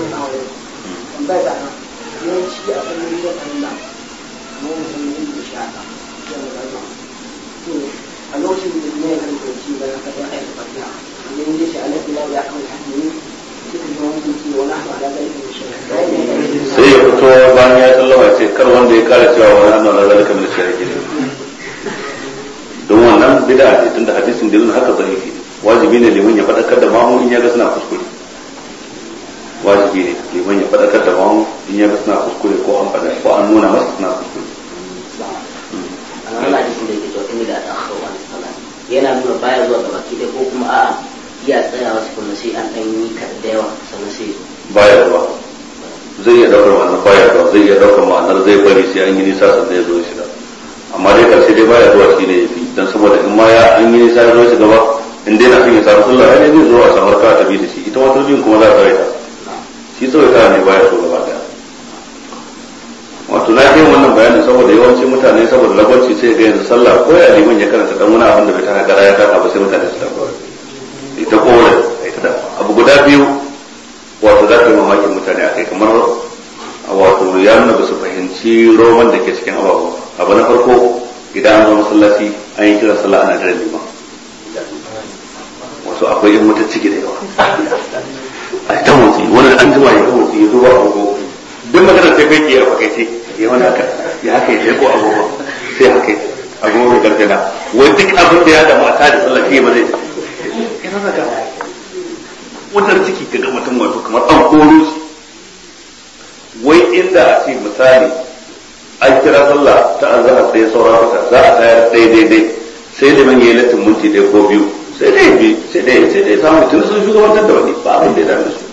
sai ya fito bayan ya sallama ce kar wanda ya kara cewa wani annan na zalika min shirki ne don wannan bid'a ne tunda hadisin da yana haka zaifi wajibi ne liman ya fadakar da mamu in ya ga suna kuskure wajibi ne liman ya fadakar da mamu in ya ga suna kuskure ko an fada ko an nuna masa suna kuskure Allah hadisin da yake to in da akhir wa salat yana nuna baya zuwa gaba ki ko kuma a'a iya tsayawa su kuma sai an dan yi ka da yawa sannan sai baya zuwa zai iya daukar wannan baya zuwa zai iya daukar ma'anar zai bari sai an yi nisa sannan ya zo shi da amma dai karshe dai baya zuwa shi ne yafi dan saboda in ma ya an yi nisa ya zo shi gaba in dai na son ya samu sallah ai zai zo a samu raka ta bi da shi ita wata biyun kuma za ta raita shi tsawai ta ne baya so gaba daya wato na yin wannan bayanin saboda yawancin mutane saboda lagwarci sai ga yanzu sallah ko ya liman ya karanta dan wani abin da bai ta gara ya taka ba sai mutane su tafi ita kowa ita da abu guda biyu wato za ka yi mamakin mutane a kai kamar wato ya nuna ba su fahimci roman da ke cikin ababu abu na farko idan an zo masallaci an yi kiran sallah ana jiran liman wasu akwai yin mutar ciki da yawa a ta motsi wani an jima ya motsi ya zuwa agogo duk magana sai kai ke a fakaice ya wani haka ya haka ya sai ko agogo sai haka agogo mai gargada wai duk abin da ya da mata da sallah shi ba zai ina zaka wutar ciki ka ga mutum wato kamar an koro shi wai inda a ce misali an kira sallah ta azhar sai saura fata za a tayar daidai sai da man yayi latin minti ɗaya ko biyu sai dai samu tun sun shugabantar da wani ba abin da ya dame su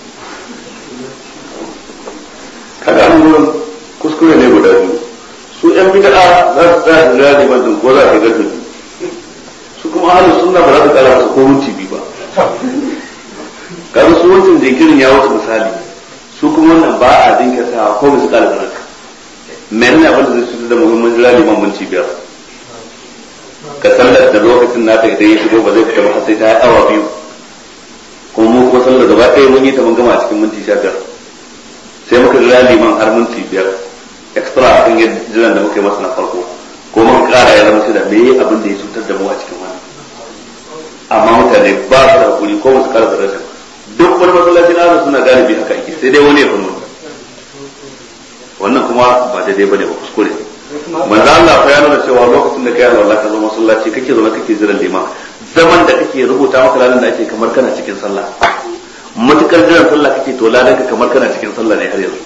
kaga an gurin kuskure ne guda biyu su yan bid'a za su tsaya da liman din ko za su ga tudu su kuma ahlus sunna ba za su kara su ko minti biyu ba kaga su wancan jinkirin ya wuce misali su kuma wannan ba a dinkata ko musu kala da haka menene abin da zai cutar da muhimmin jira liman minti biyar ka sallar da lokacin nata idan ya shigo ba zai fita ba sai ta yi awa biyu kuma mu kuma sallar gaba ɗaya mun yi ta mun gama cikin minti 15 sai muka jira liman har minti 5 extra a kan jiran da muka yi masa na farko ko muka ƙara ya zama da me abin da ya cutar da mu a cikin wani amma mutane ba su da hakuri ko musu ƙara da rashin duk wani masallaci na suna galibi haka ake sai dai wani ya fi wannan kuma ba daidai bane ba kuskure manzo Allah fa ya nuna cewa lokacin da kai Allah ka zo masallaci kake zo kake jiran liman zaman da kake rubuta maka ladan da ake kamar kana cikin sallah matukar jiran sallah kake to ladan ka kamar kana cikin sallah ne har yanzu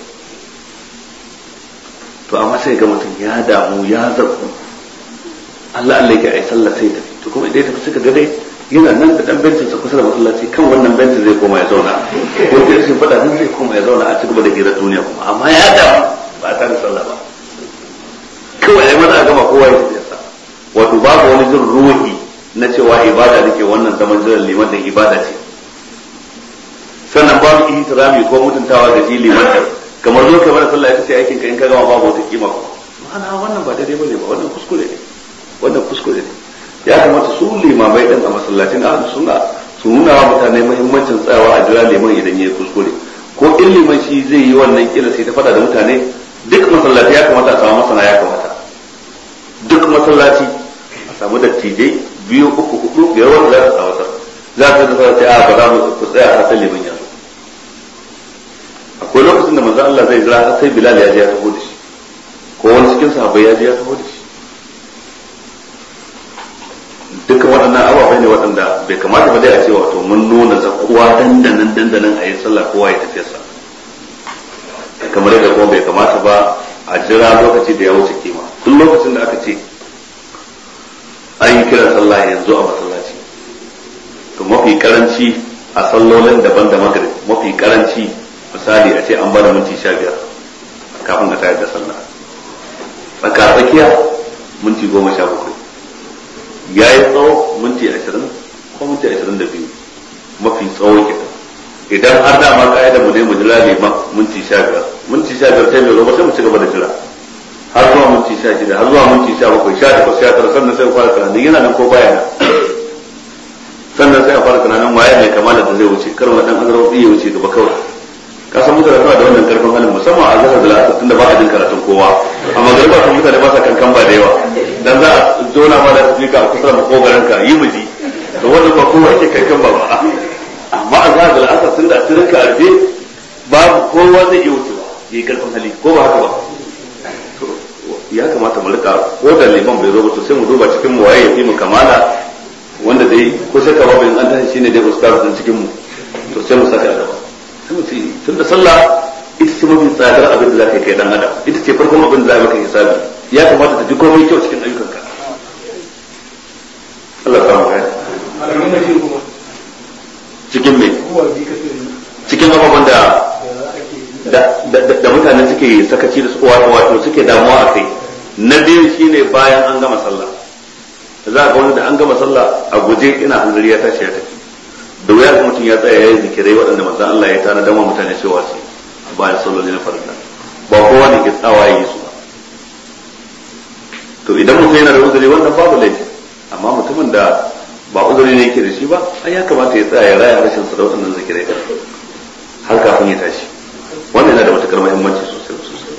to amma sai ga mutum ya damu ya zabu Allah Allah yake ai sallah sai tafi to kuma idan tafi suka ga dai yana nan da dan bencin sa kusa da masallaci kan wannan bencin zai koma ya zauna ko da shi fada nan zai koma ya zauna a cikin da gidan duniya kuma amma ya damu ba ta da sallah ba kawai ai maza gama kowa ya tafi sa wato babu wani jin ruhi na cewa ibada nake wannan zaman jiran liman da ibada ce sannan babu ihtirami ko mutuntawa da ji liman da kamar zo kamar sallah ita ce aikin ka in ka gama babu wata kima ko ma'ana wannan ba daidai bane ba wannan kuskure ne ya kamata su limamai din a masallacin ahlus sunna su nuna wa mutane muhimmancin tsayawa a jira liman idan yayi kuskure ko ko ilimin shi zai yi wannan kila sai ta fada da mutane, duk masallaci ya kamata a samu masana, ya kamata duk masallaci a samu dattijai 2, 3, 4, 5 wanda za su tsawatar, za su da sai a ba za mu ku tsaya har sai liman yanzu. Akwai lokacin da manzo Allah zai jira har sai Bilal ya je ya taho da shi, ko wani cikin sahabbai ya je ya taho da shi. Dukkan waɗannan ababai ne waɗanda bai kamata ba dai a ce wato mun nuna zakuwa dandanan a yi sallah kowa ya tafi sa, kamar yadda kuma bai kamata ba a jira lokaci da ya wuce kima. Duk lokacin da aka ce an yi kiran sallah yanzu a masallaci, to mafi karanci a sallolin daban da magrib, mafi karanci misali a ce an bada minti 15 kafin a tayar da sallah, tsaka tsakiya minti 17, ya yi tsawo minti 20 ko minti 22, mafi tsawo kenan. Idan har da ma ka'ida mu ne mu jira liman minti 15 sai mai roba sai mu ci gaba da jira har zuwa minti 16, har zuwa minti 17, 18, 19, sannan sai fara tunanin yana nan ko baya nan, sannan sai a fara tunanin waye mai kamala da zai wuce, kar wani dan azrafi ya wuce gaba kawai. Ka san mutane suna da wannan karfin halin, musamman a zahar da la'asar tunda ba a jin karatun kowa, amma garba kan mutane ba sa kankan ba da yawa, dan za a zona ma da tafika a kusa da makogaran ka yi miji, to wannan ba kowa yake kankan ba ba. Amma a zahar da la'asar tunda a cikin ka arfe babu kowa zai iya wucewa, yi karfin hali ko ba haka ba. Ya kamata mu rika ko da liman bai zo ba to sai mu duba cikin mu waye ya fi mu kamala, wanda dai ko shakka babu in an tashi shine dai ustaz din cikin mu, to sai mu saka a gaba. Sai mu ce tunda sallah ita ce mafi tsadar abin da zaka kai dan adam, ita ce farkon abin da za maka hisabi, ya kamata ta ji komai kyau cikin ayyukanka. Allah ya samu haya cikin me cikin abubuwan da mutane suke sakaci da su wato suke damuwa a kai. Na biyu shine bayan an gama sallah, za ga wani da an gama sallah a guje ina hanzari ya tashi ya tafi, da wuya ga mutum ya tsaya ya yi zikirai waɗanda manzon Allah ya tana dama mutane cewa su bayan salloli na farilla, ba kowa ne ke tsawa ya yi su ba. To idan mutum yana da uzuri wannan babu laifi, amma mutumin da ba uzuri ne yake da shi ba, ai ya kamata ya tsaya ya raya harshen sa da waɗannan zikirai har kafin ya tashi. Wannan yana da matukar muhimmanci sosai sosai.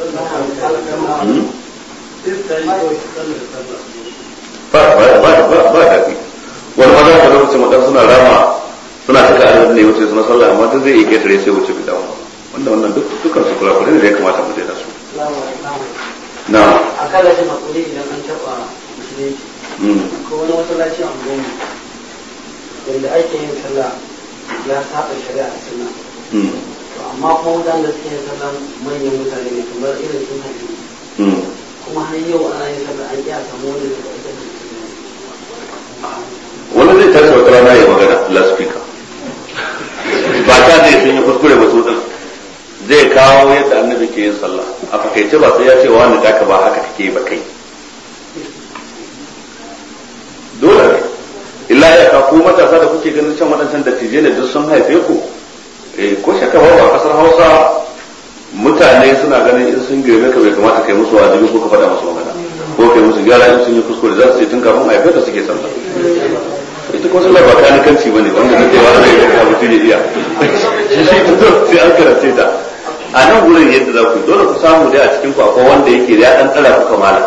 Ba daɗi. Wani maza ka lokacin madan suna rama suna cika adadin ne wuce suna sallah, amma ta zai iya ketare sai wuce bidawa. Wannan dukkan su kula kula ne da ya kamata mu daina su. Na. Akalla shi hakuri idan an taɓa musulunci. Ko wani masallaci a goma wanda ake yin sallah ya saba shari'a a sunna. Amma kuma mutane da suke yin sallah manyan mutane ne kamar irin sun haɗu. Kuma har yau ana yin sallah an iya samu wani da wani zai tashi wata rana ya magana laspika ba ta zai sun yi kuskure ba din zai kawo yadda annabi ke yin sallah a fakaice ba sai ya ce wani da ka ba haka kake ba kai dole ne illa ya ka ku matasa da kuke ganin can waɗancan dattijai ne duk sun haife ku ko shakka ba a kasar Hausa mutane suna ganin in sun girme ka bai kamata kai musu wajibi ko ka faɗa musu magana ko kai musu gyara in sun yi kuskure za su ce tun kafin haife ka suke sallah. Ita ko sallah ba kanikanci bane wanda nake wa zai ga mutum ya iya sai an karace ta a nan gurin yadda za ku dole ku samu dai a cikin ku akwai wanda yake ya dan tsara ku kamala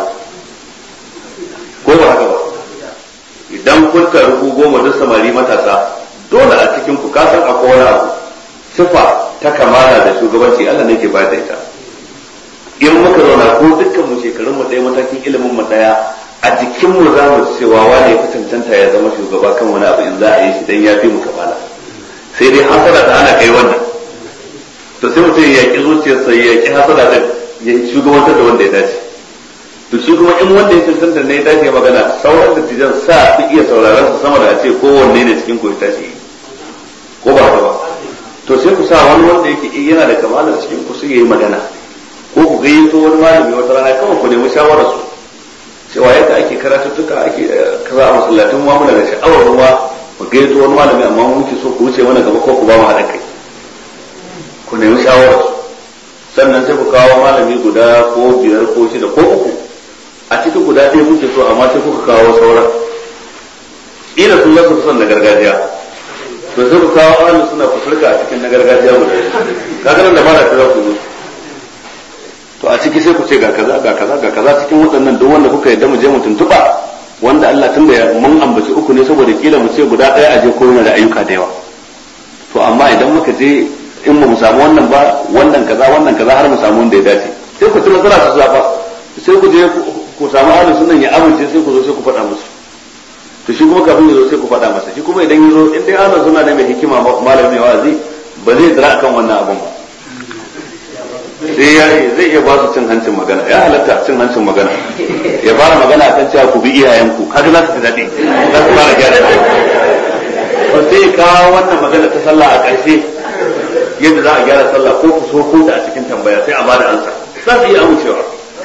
ko ba haka ba idan kun taru 10 da samari matasa dole a cikin ku ka san akwai wani abu sifa ta kamala da shugabanci Allah ne ke bayar da ita. In muka zauna ko dukkan mu shekarun mu ɗaya matakin ilimin mu ɗaya a jikin mu za mu cewa wani ya fi cancanta ya zama shugaba kan wani abu in za a yi shi dan ya fi mu kamala, sai dai hasada da ana kai wannan to sai mutum ya ki zuciyarsa ya ki hasada da ya shugabantar da wanda ya dace. To shi kuma in wanda ya cancanta ne ya dace ya magana sauran da tijan sa fi iya sauraron su sama da a ce kowanne ne cikin ku ya tashi ko ba ba. To sai ku sa wani wanda yake yana da kamala cikin ku sai ya yi magana, ko ku gayyato wani malami wata rana kawai ku nemi shawarar su cewa yadda ake karatuttuka ake kaza a masallatin mu muna da sha'awar ruwa ku gayyato wani malami amma mun muke so ku wuce mana gaba ko ku ba mu haɗa kai, ku nemi shawarar su. Sannan sai ku kawo malami guda ko 5 ko 6 ko 3 a cikin guda ɗaya muke so amma sai kuka kawo sauran ila sun zasu son na gargajiya to sai ku kawo ahlus sunna ku furka a cikin na gargajiya guda kaga nan da ba ta za ku yi to a ciki sai ku ce ga kaza ga kaza ga kaza cikin waɗannan duk wanda kuka yadda mu je mu tuntuba wanda Allah tunda mun ambaci uku ne saboda kila mu ce guda ɗaya a je ko yana da ayyuka da yawa to amma idan muka je in mu samu wannan ba wannan kaza har mu samu wanda ya dace sai ku ci nasara su zaba sai ku je ku samu ahlus sunna ya amince sai ku zo sai ku faɗa musu to shi kuma kafin ya zo sai ku faɗa masa shi kuma idan ya zo in dai ahlus sunna ne mai hikima malami mai wa'azi ba zai dira akan wannan abun ba zai iya ba su cin hancin magana ya halatta cin hancin magana ya fara magana akan cewa ku bi iyayenku haka za su fi daɗi za su fara gyara to sai kawo wannan magana ta sallah a ƙarshe yadda za a gyara sallah ko ku so ko da a cikin tambaya sai a bada ansa za su iya amincewa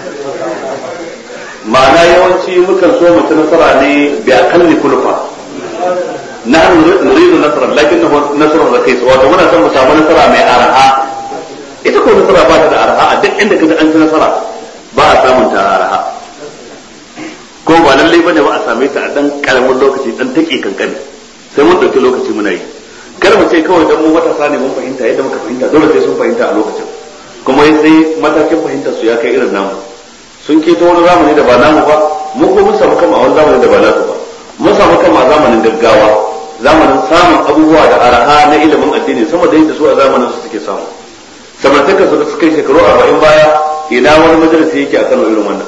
ma'ana yawanci mukan so mutu nasara ne bi akalli kulfa na nuridu nasara lakinnahu nasrun rakis wato muna son mu samu nasara mai arha ita ko nasara ba ta da arha a duk inda kaga an ci nasara ba a samun ta arha ko ba lalle bane ba a same ta a dan karamin lokaci dan take kankani sai mun dauki lokaci muna yi kar mu ce kawai dan mu matasa ne mun fahimta yadda muka fahimta dole sai sun fahimta a lokacin kuma sai matakin fahimtar su ya kai irin namu sun keto wani zamani da ba namu ba mu ko mun samu kama a wani zamani da ba nasu ba mun samu kama a zamanin gaggawa zamanin samun abubuwa da araha na ilimin addini sama da yadda su a zamanin su suke samu samartakar su da suka yi shekaru 40 baya ina wani majalisi yake a Kano irin wannan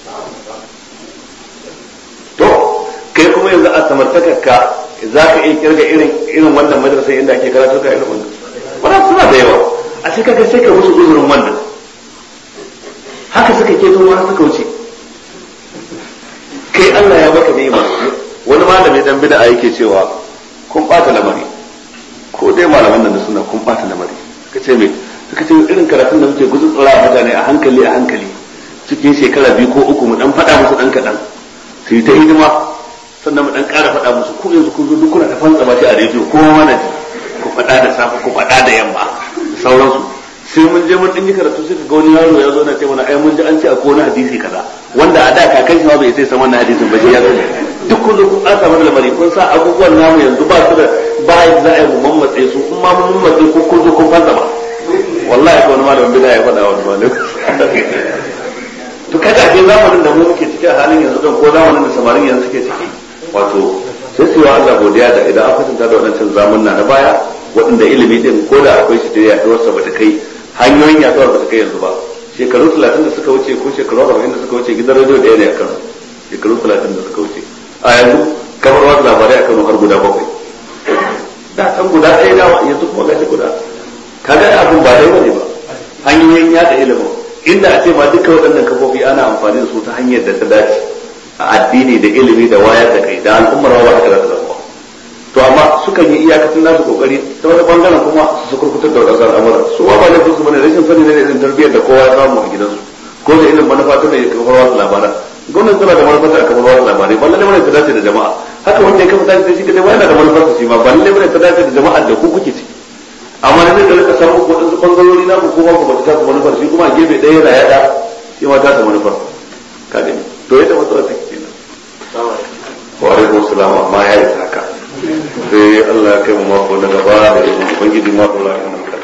to kai kuma yanzu a samartakar ka za ka iya kirga irin wannan madrasa inda ake karatu ka irin wannan wannan suna da yawa a sai kaga sai ka musu uzurin wannan haka suka keto ma suka wuce kai Allah ya baka ni'ima wani malami dan bid'a yake cewa kun bata lamari ko dai malaman nan suna kun bata lamari kace me suka ce irin karatun da muke gudun tsara mutane a hankali cikin shekara 2 ko 3 mu dan faɗa musu dan kadan su yi ta hidima sannan mu dan ƙara faɗa musu ku yanzu kun zo duk kuna ta fantsa ba shi a rediyo kowa mana ji ku faɗa da safe ku faɗa da yamma da sauransu sai mun je mun dinga karatu sai ga wani yaro ya zo na ce mana ai mun ji an ce akwai wani hadisi kaza wanda a da kakan shi ma bai sai san wannan hadisin ba shi ya zo duk kun zo kun asa mana lamari kun sa abubuwan namu yanzu ba su da ba za a yi mu mammatse su kun ma mun mammatse ko kun zo kun fantsa ba wallahi ko wani malamin bida ya faɗa wani malamin to kaga ke zamanin da mu muke ciki a halin yanzu don ko zamanin da samarin yanzu suke ciki wato sai su yi wa Allah godiya da idan aka tunta da waɗancan zamunna na baya waɗanda ilimi din ko da akwai shi da yaduwarsa ba ta kai hanyoyin yaduwar ba ta kai yanzu ba shekaru 30 da suka wuce ko shekaru 40 da suka wuce gidan rediyo da yana a Kano shekaru 30 da suka wuce a yanzu kamar wasu labarai a Kano har guda 7 da kan guda ɗaya da yanzu kuma gashi guda kaga abin ba dai bane ba hanyoyin yada ilimin inda a ce ma duka waɗannan kafofi ana amfani da su ta hanyar da ta dace a addini da ilimi da wayar da kai da al'ummar wa haka da zama to amma sukan yi iyakacin nasu kokari ta wani bangaren kuma su kurkutar da wadansu al'amura su ba ba laifin su bane rashin sani ne da irin tarbiyyar da kowa ya samu a gidansu ko da irin manufa ta mai kafar wasu labaran gwamnati tana da manufar ta kafar wasu labarai ba lalle bane ta dace da jama'a haka wanda ya kafa dace da shi kadai ba yana da manufar ta shi ma ba lalle bane ta dace da jama'a da ku kuke ciki amma da zai rika samu wadansu bangarori na ku kuma ku bata ta manufar shi kuma a gefe ɗaya yana yada shi ma ta ta manufar ka gani to yadda matsalar take kenan wa alaikum salam amma ya yi haka sai Allah ya kai mu mako na gaba da ubangiji mako lafiya